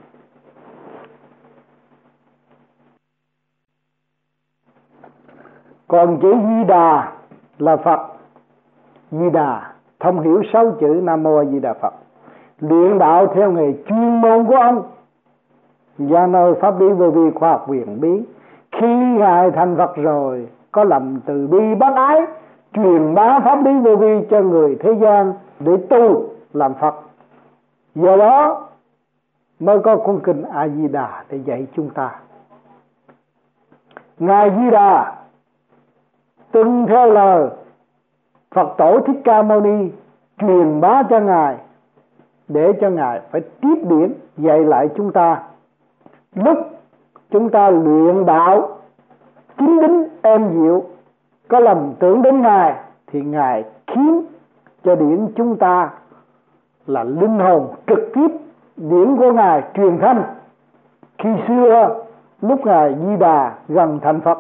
Còn chữ Di Đà là Phật. Di Đà thông hiểu 6 chữ Nam Mô A Di Đà Phật. Luyện đạo theo nghề chuyên môn của ông, do nơi pháp lý vô vi khoa học huyền bí. Khi Ngài thành Phật rồi, có lòng từ bi bác ái, truyền bá pháp lý vô vi cho người thế gian để tu làm Phật. Do đó mới có cuốn kinh A Di Đà để dạy chúng ta. Ngài Di Đà tuân theo lời Phật tổ Thích Ca Mâu Ni truyền bá cho Ngài, để cho Ngài phải tiếp điển dạy lại chúng ta. Lúc chúng ta luyện đạo chính đính êm dịu, có lòng tưởng đến Ngài, thì Ngài khiến cho điển chúng ta là linh hồn trực tiếp điển của Ngài truyền thanh. Khi xưa lúc Ngài Di Đà gần thành Phật,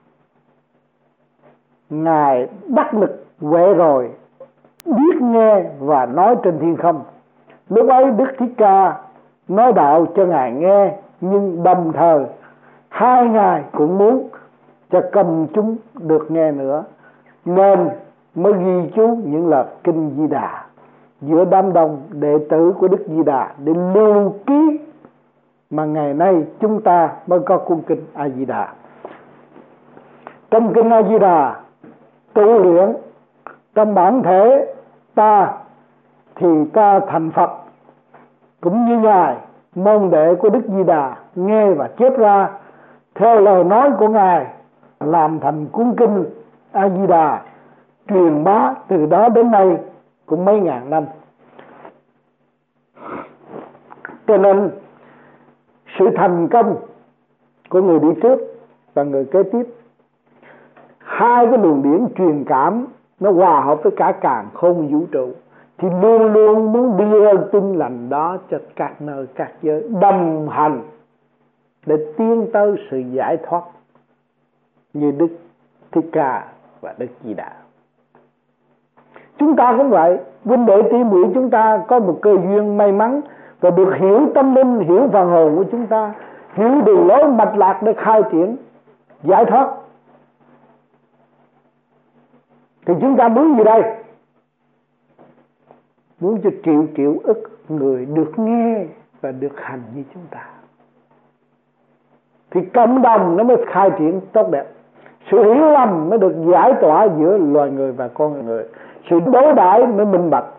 Ngài đắc lực huệ rồi, biết nghe và nói trên thiên không. Lúc ấy Đức Thích Ca nói đạo cho Ngài nghe, nhưng đồng thời hai Ngài cũng muốn cho công chúng được nghe nữa, nên mới ghi chú những lời kinh Di Đà giữa đám đông đệ tử của Đức Di Đà để lưu ký, mà ngày nay chúng ta mới có cuốn kinh A Di Đà. Trong kinh A Di Đà tu luyện trong bản thể ta thì ta thành Phật, cũng như Ngài môn đệ của Đức Di Đà nghe và chép ra theo lời nói của Ngài, làm thành cuốn kinh A Di Đà, truyền bá từ đó đến nay cũng mấy ngàn năm. Cho nên sự thành công của người đi trước và người kế tiếp, hai cái luồng điển truyền cảm nó hòa hợp với cả càn khôn vũ trụ, thì luôn luôn muốn đưa tin lành đó cho các nơi các giới, đồng hành để tiến tới sự giải thoát như Đức Thích Ca và Đức Di Đà. Chúng ta cũng vậy, huynh đệ tỷ muội chúng ta có một cơ duyên may mắn và được hiểu tâm linh, hiểu phần hồn của chúng ta, hiểu đường lối mạch lạc để khai triển giải thoát. Thì chúng ta muốn gì đây? Muốn cho triệu triệu ức người được nghe và được hành như chúng ta, thì cộng đồng nó mới khai triển tốt đẹp. Sự hiểu lầm mới được giải tỏa giữa loài người và con người, sự đối đãi mới minh bạch.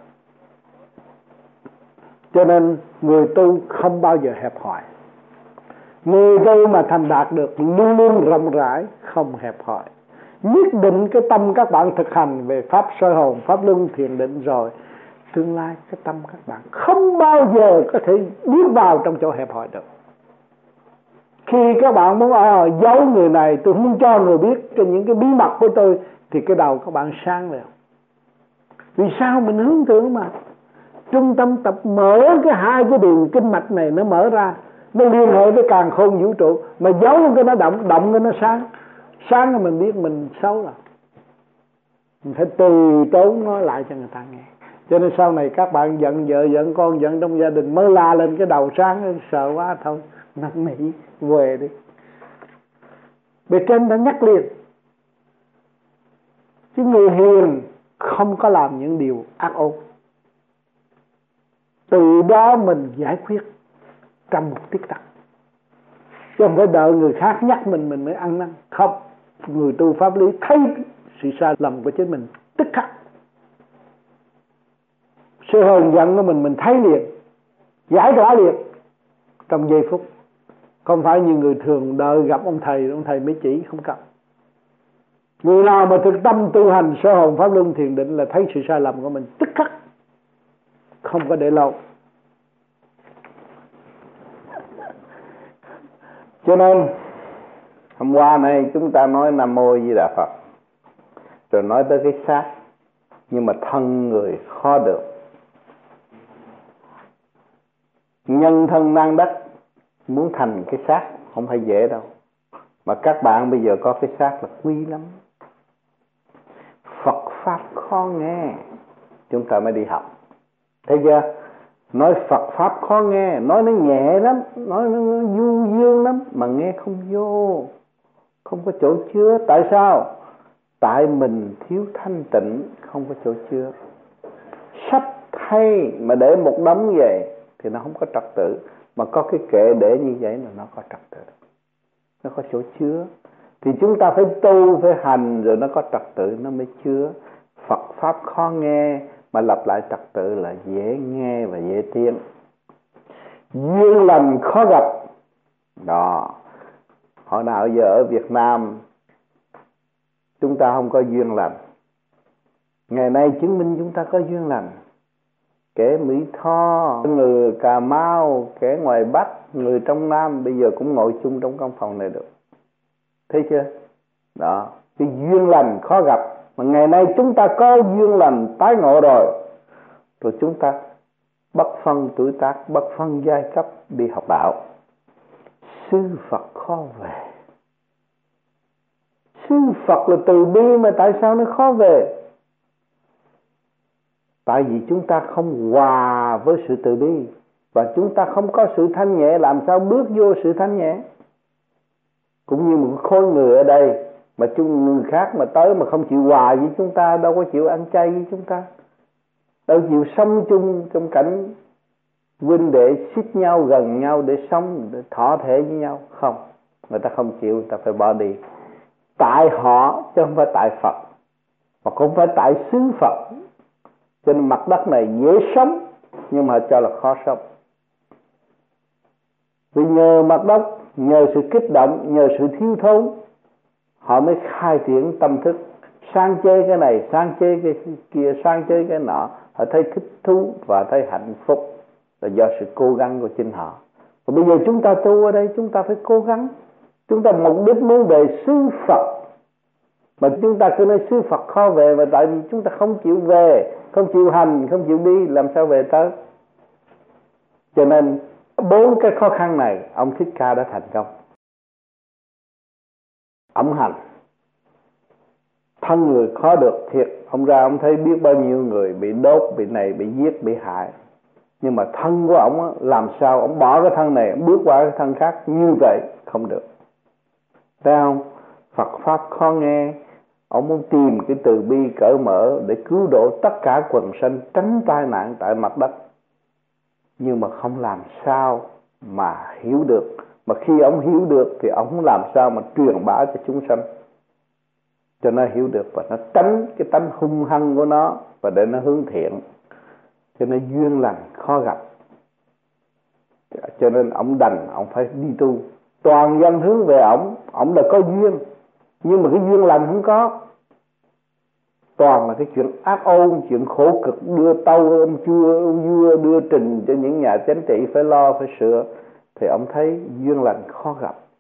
Cho nên người tu không bao giờ hẹp hòi. Người tu mà thành đạt được luôn luôn rộng rãi, không hẹp hòi. Nhất định cái tâm các bạn thực hành về pháp soi hồn, pháp luân thiền định rồi, tương lai cái tâm các bạn không bao giờ có thể bước vào trong chỗ hẹp hòi được. Khi các bạn muốn giấu người này, tôi không cho người biết cho những cái bí mật của tôi, thì cái đầu các bạn sáng rồi. Vì sao? Mình hướng thượng mà. Trung tâm tập mở cái hai cái đường kinh mạch này, nó mở ra, nó liên hệ với càn khôn vũ trụ, mà giấu cái nó động cái nó sáng. Sáng là mình biết mình xấu rồi, mình phải từ tốn nói lại cho người ta nghe. Cho nên sau này các bạn giận vợ, giận con, giận trong gia đình mới la lên cái đầu sáng, sợ quá thôi, năn nỉ về đi. Bề trên đã nhắc liền. Chứ người hiền không có làm những điều ác ôn. Từ đó mình giải quyết trong một tích tắc, chứ không phải đợi người khác nhắc mình mới ăn năn. Không, người tu pháp lý thấy sự sai lầm của chính mình tức khắc, sự hờn giận của mình thấy liền, giải tỏa liền trong giây phút. Không phải như người thường đợi gặp ông thầy mới chỉ, không cần. Người nào mà thực tâm tu hành sơ hồn pháp luân thiền định là thấy sự sai lầm của mình tức khắc, không có để lâu. Cho nên hôm qua này chúng ta nói Nam Mô Di Đà Phật, rồi nói tới cái xác. nhưng mà thân người khó được. Nhân thân nan đắc, muốn thành cái xác không phải dễ đâu. Mà các bạn bây giờ có cái xác là quý lắm. Phật Pháp khó nghe, chúng ta mới đi học. Thấy chưa? Nói Phật Pháp khó nghe, nói nó nhẹ lắm, nói nó du dương lắm, mà nghe không vô, không có chỗ chứa. Tại sao? Tại mình thiếu thanh tịnh, không có chỗ chứa. Sách hay mà để một đống vậy thì nó không có trật tự. Mà có cái kệ để như vậy là nó có trật tự, nó có chỗ chứa. Thì chúng ta phải tu, phải hành rồi nó có trật tự nó mới chứa. Phật Pháp khó nghe mà lặp lại trật tự là dễ nghe và dễ tiến. Duyên lành khó gặp. Đó. Hồi nào giờ ở Việt Nam chúng ta không có duyên lành. Ngày nay chứng minh chúng ta có duyên lành. Kẻ Mỹ Tho, người Cà Mau, kẻ ngoài Bắc, người trong Nam bây giờ cũng ngồi chung trong căn phòng này được. Thấy chưa? Đó. Cái duyên lành khó gặp. Mà ngày nay chúng ta có duyên lành tái ngộ rồi. Rồi chúng ta bất phân tuổi tác, bất phân giai cấp đi học đạo. Sư Phật khó về. Sư Phật là từ bi mà tại sao nó khó về? Tại vì chúng ta không hòa với sự từ bi. Và chúng ta không có sự thanh nhẹ, làm sao bước vô sự thanh nhẹ? Cũng như một khối người ở đây, mà người khác mà tới mà không chịu hòa với chúng ta, đâu có chịu ăn chay với chúng ta, đâu chịu sống chung trong cảnh huynh đệ xích nhau gần nhau để sống, để thọ thể với nhau. Không, người ta không chịu, người ta phải bỏ đi. Tại họ chứ không phải tại Phật, mà cũng phải tại xứ Phật. Cho nên mặt đất này dễ sống, nhưng mà cho là khó sống. Vì nhờ mặt đất, nhờ sự kích động, nhờ sự thiếu thốn, họ mới khai triển tâm thức, sang chơi cái này, sang chơi cái kia, sang chơi cái nọ. Họ thấy thích thú và thấy hạnh phúc là do sự cố gắng của chính họ. Và bây giờ chúng ta tu ở đây, chúng ta phải cố gắng. Chúng ta mục đích muốn về xứ Phật, mà chúng ta cứ nói xứ Phật khó về, mà tại vì chúng ta không chịu về, không chịu hành, không chịu đi, làm sao về tới? Cho nên 4 cái khó khăn này ông Thích Ca đã thành công. Ông hành, thân người khó được thiệt. Ông ra ông thấy biết bao nhiêu người bị đốt, bị này, bị giết, bị hại. Nhưng mà thân của ông làm sao ông bỏ cái thân này, ông bước qua cái thân khác như vậy không được. Thấy không? Phật Pháp khó nghe. Ông muốn tìm cái từ bi cởi mở để cứu độ tất cả quần sanh tránh tai nạn tại mặt đất. Nhưng mà không làm sao mà hiểu được. Mà khi ông hiểu được thì ông không làm sao mà truyền bá cho chúng sanh, cho nó hiểu được và nó tránh cái tánh hung hăng của nó và để nó hướng thiện. Cho nên duyên lành khó gặp. Cho nên ông đành, ông phải đi tu. Toàn dân hướng về ông là có duyên, nhưng mà cái duyên lành không có. Toàn là cái chuyện ác ôn, chuyện khổ cực, đưa tâu ông chua, ông vua, đưa trình cho những nhà chánh trị phải lo, phải sửa. Thì ông thấy duyên lành khó gặp.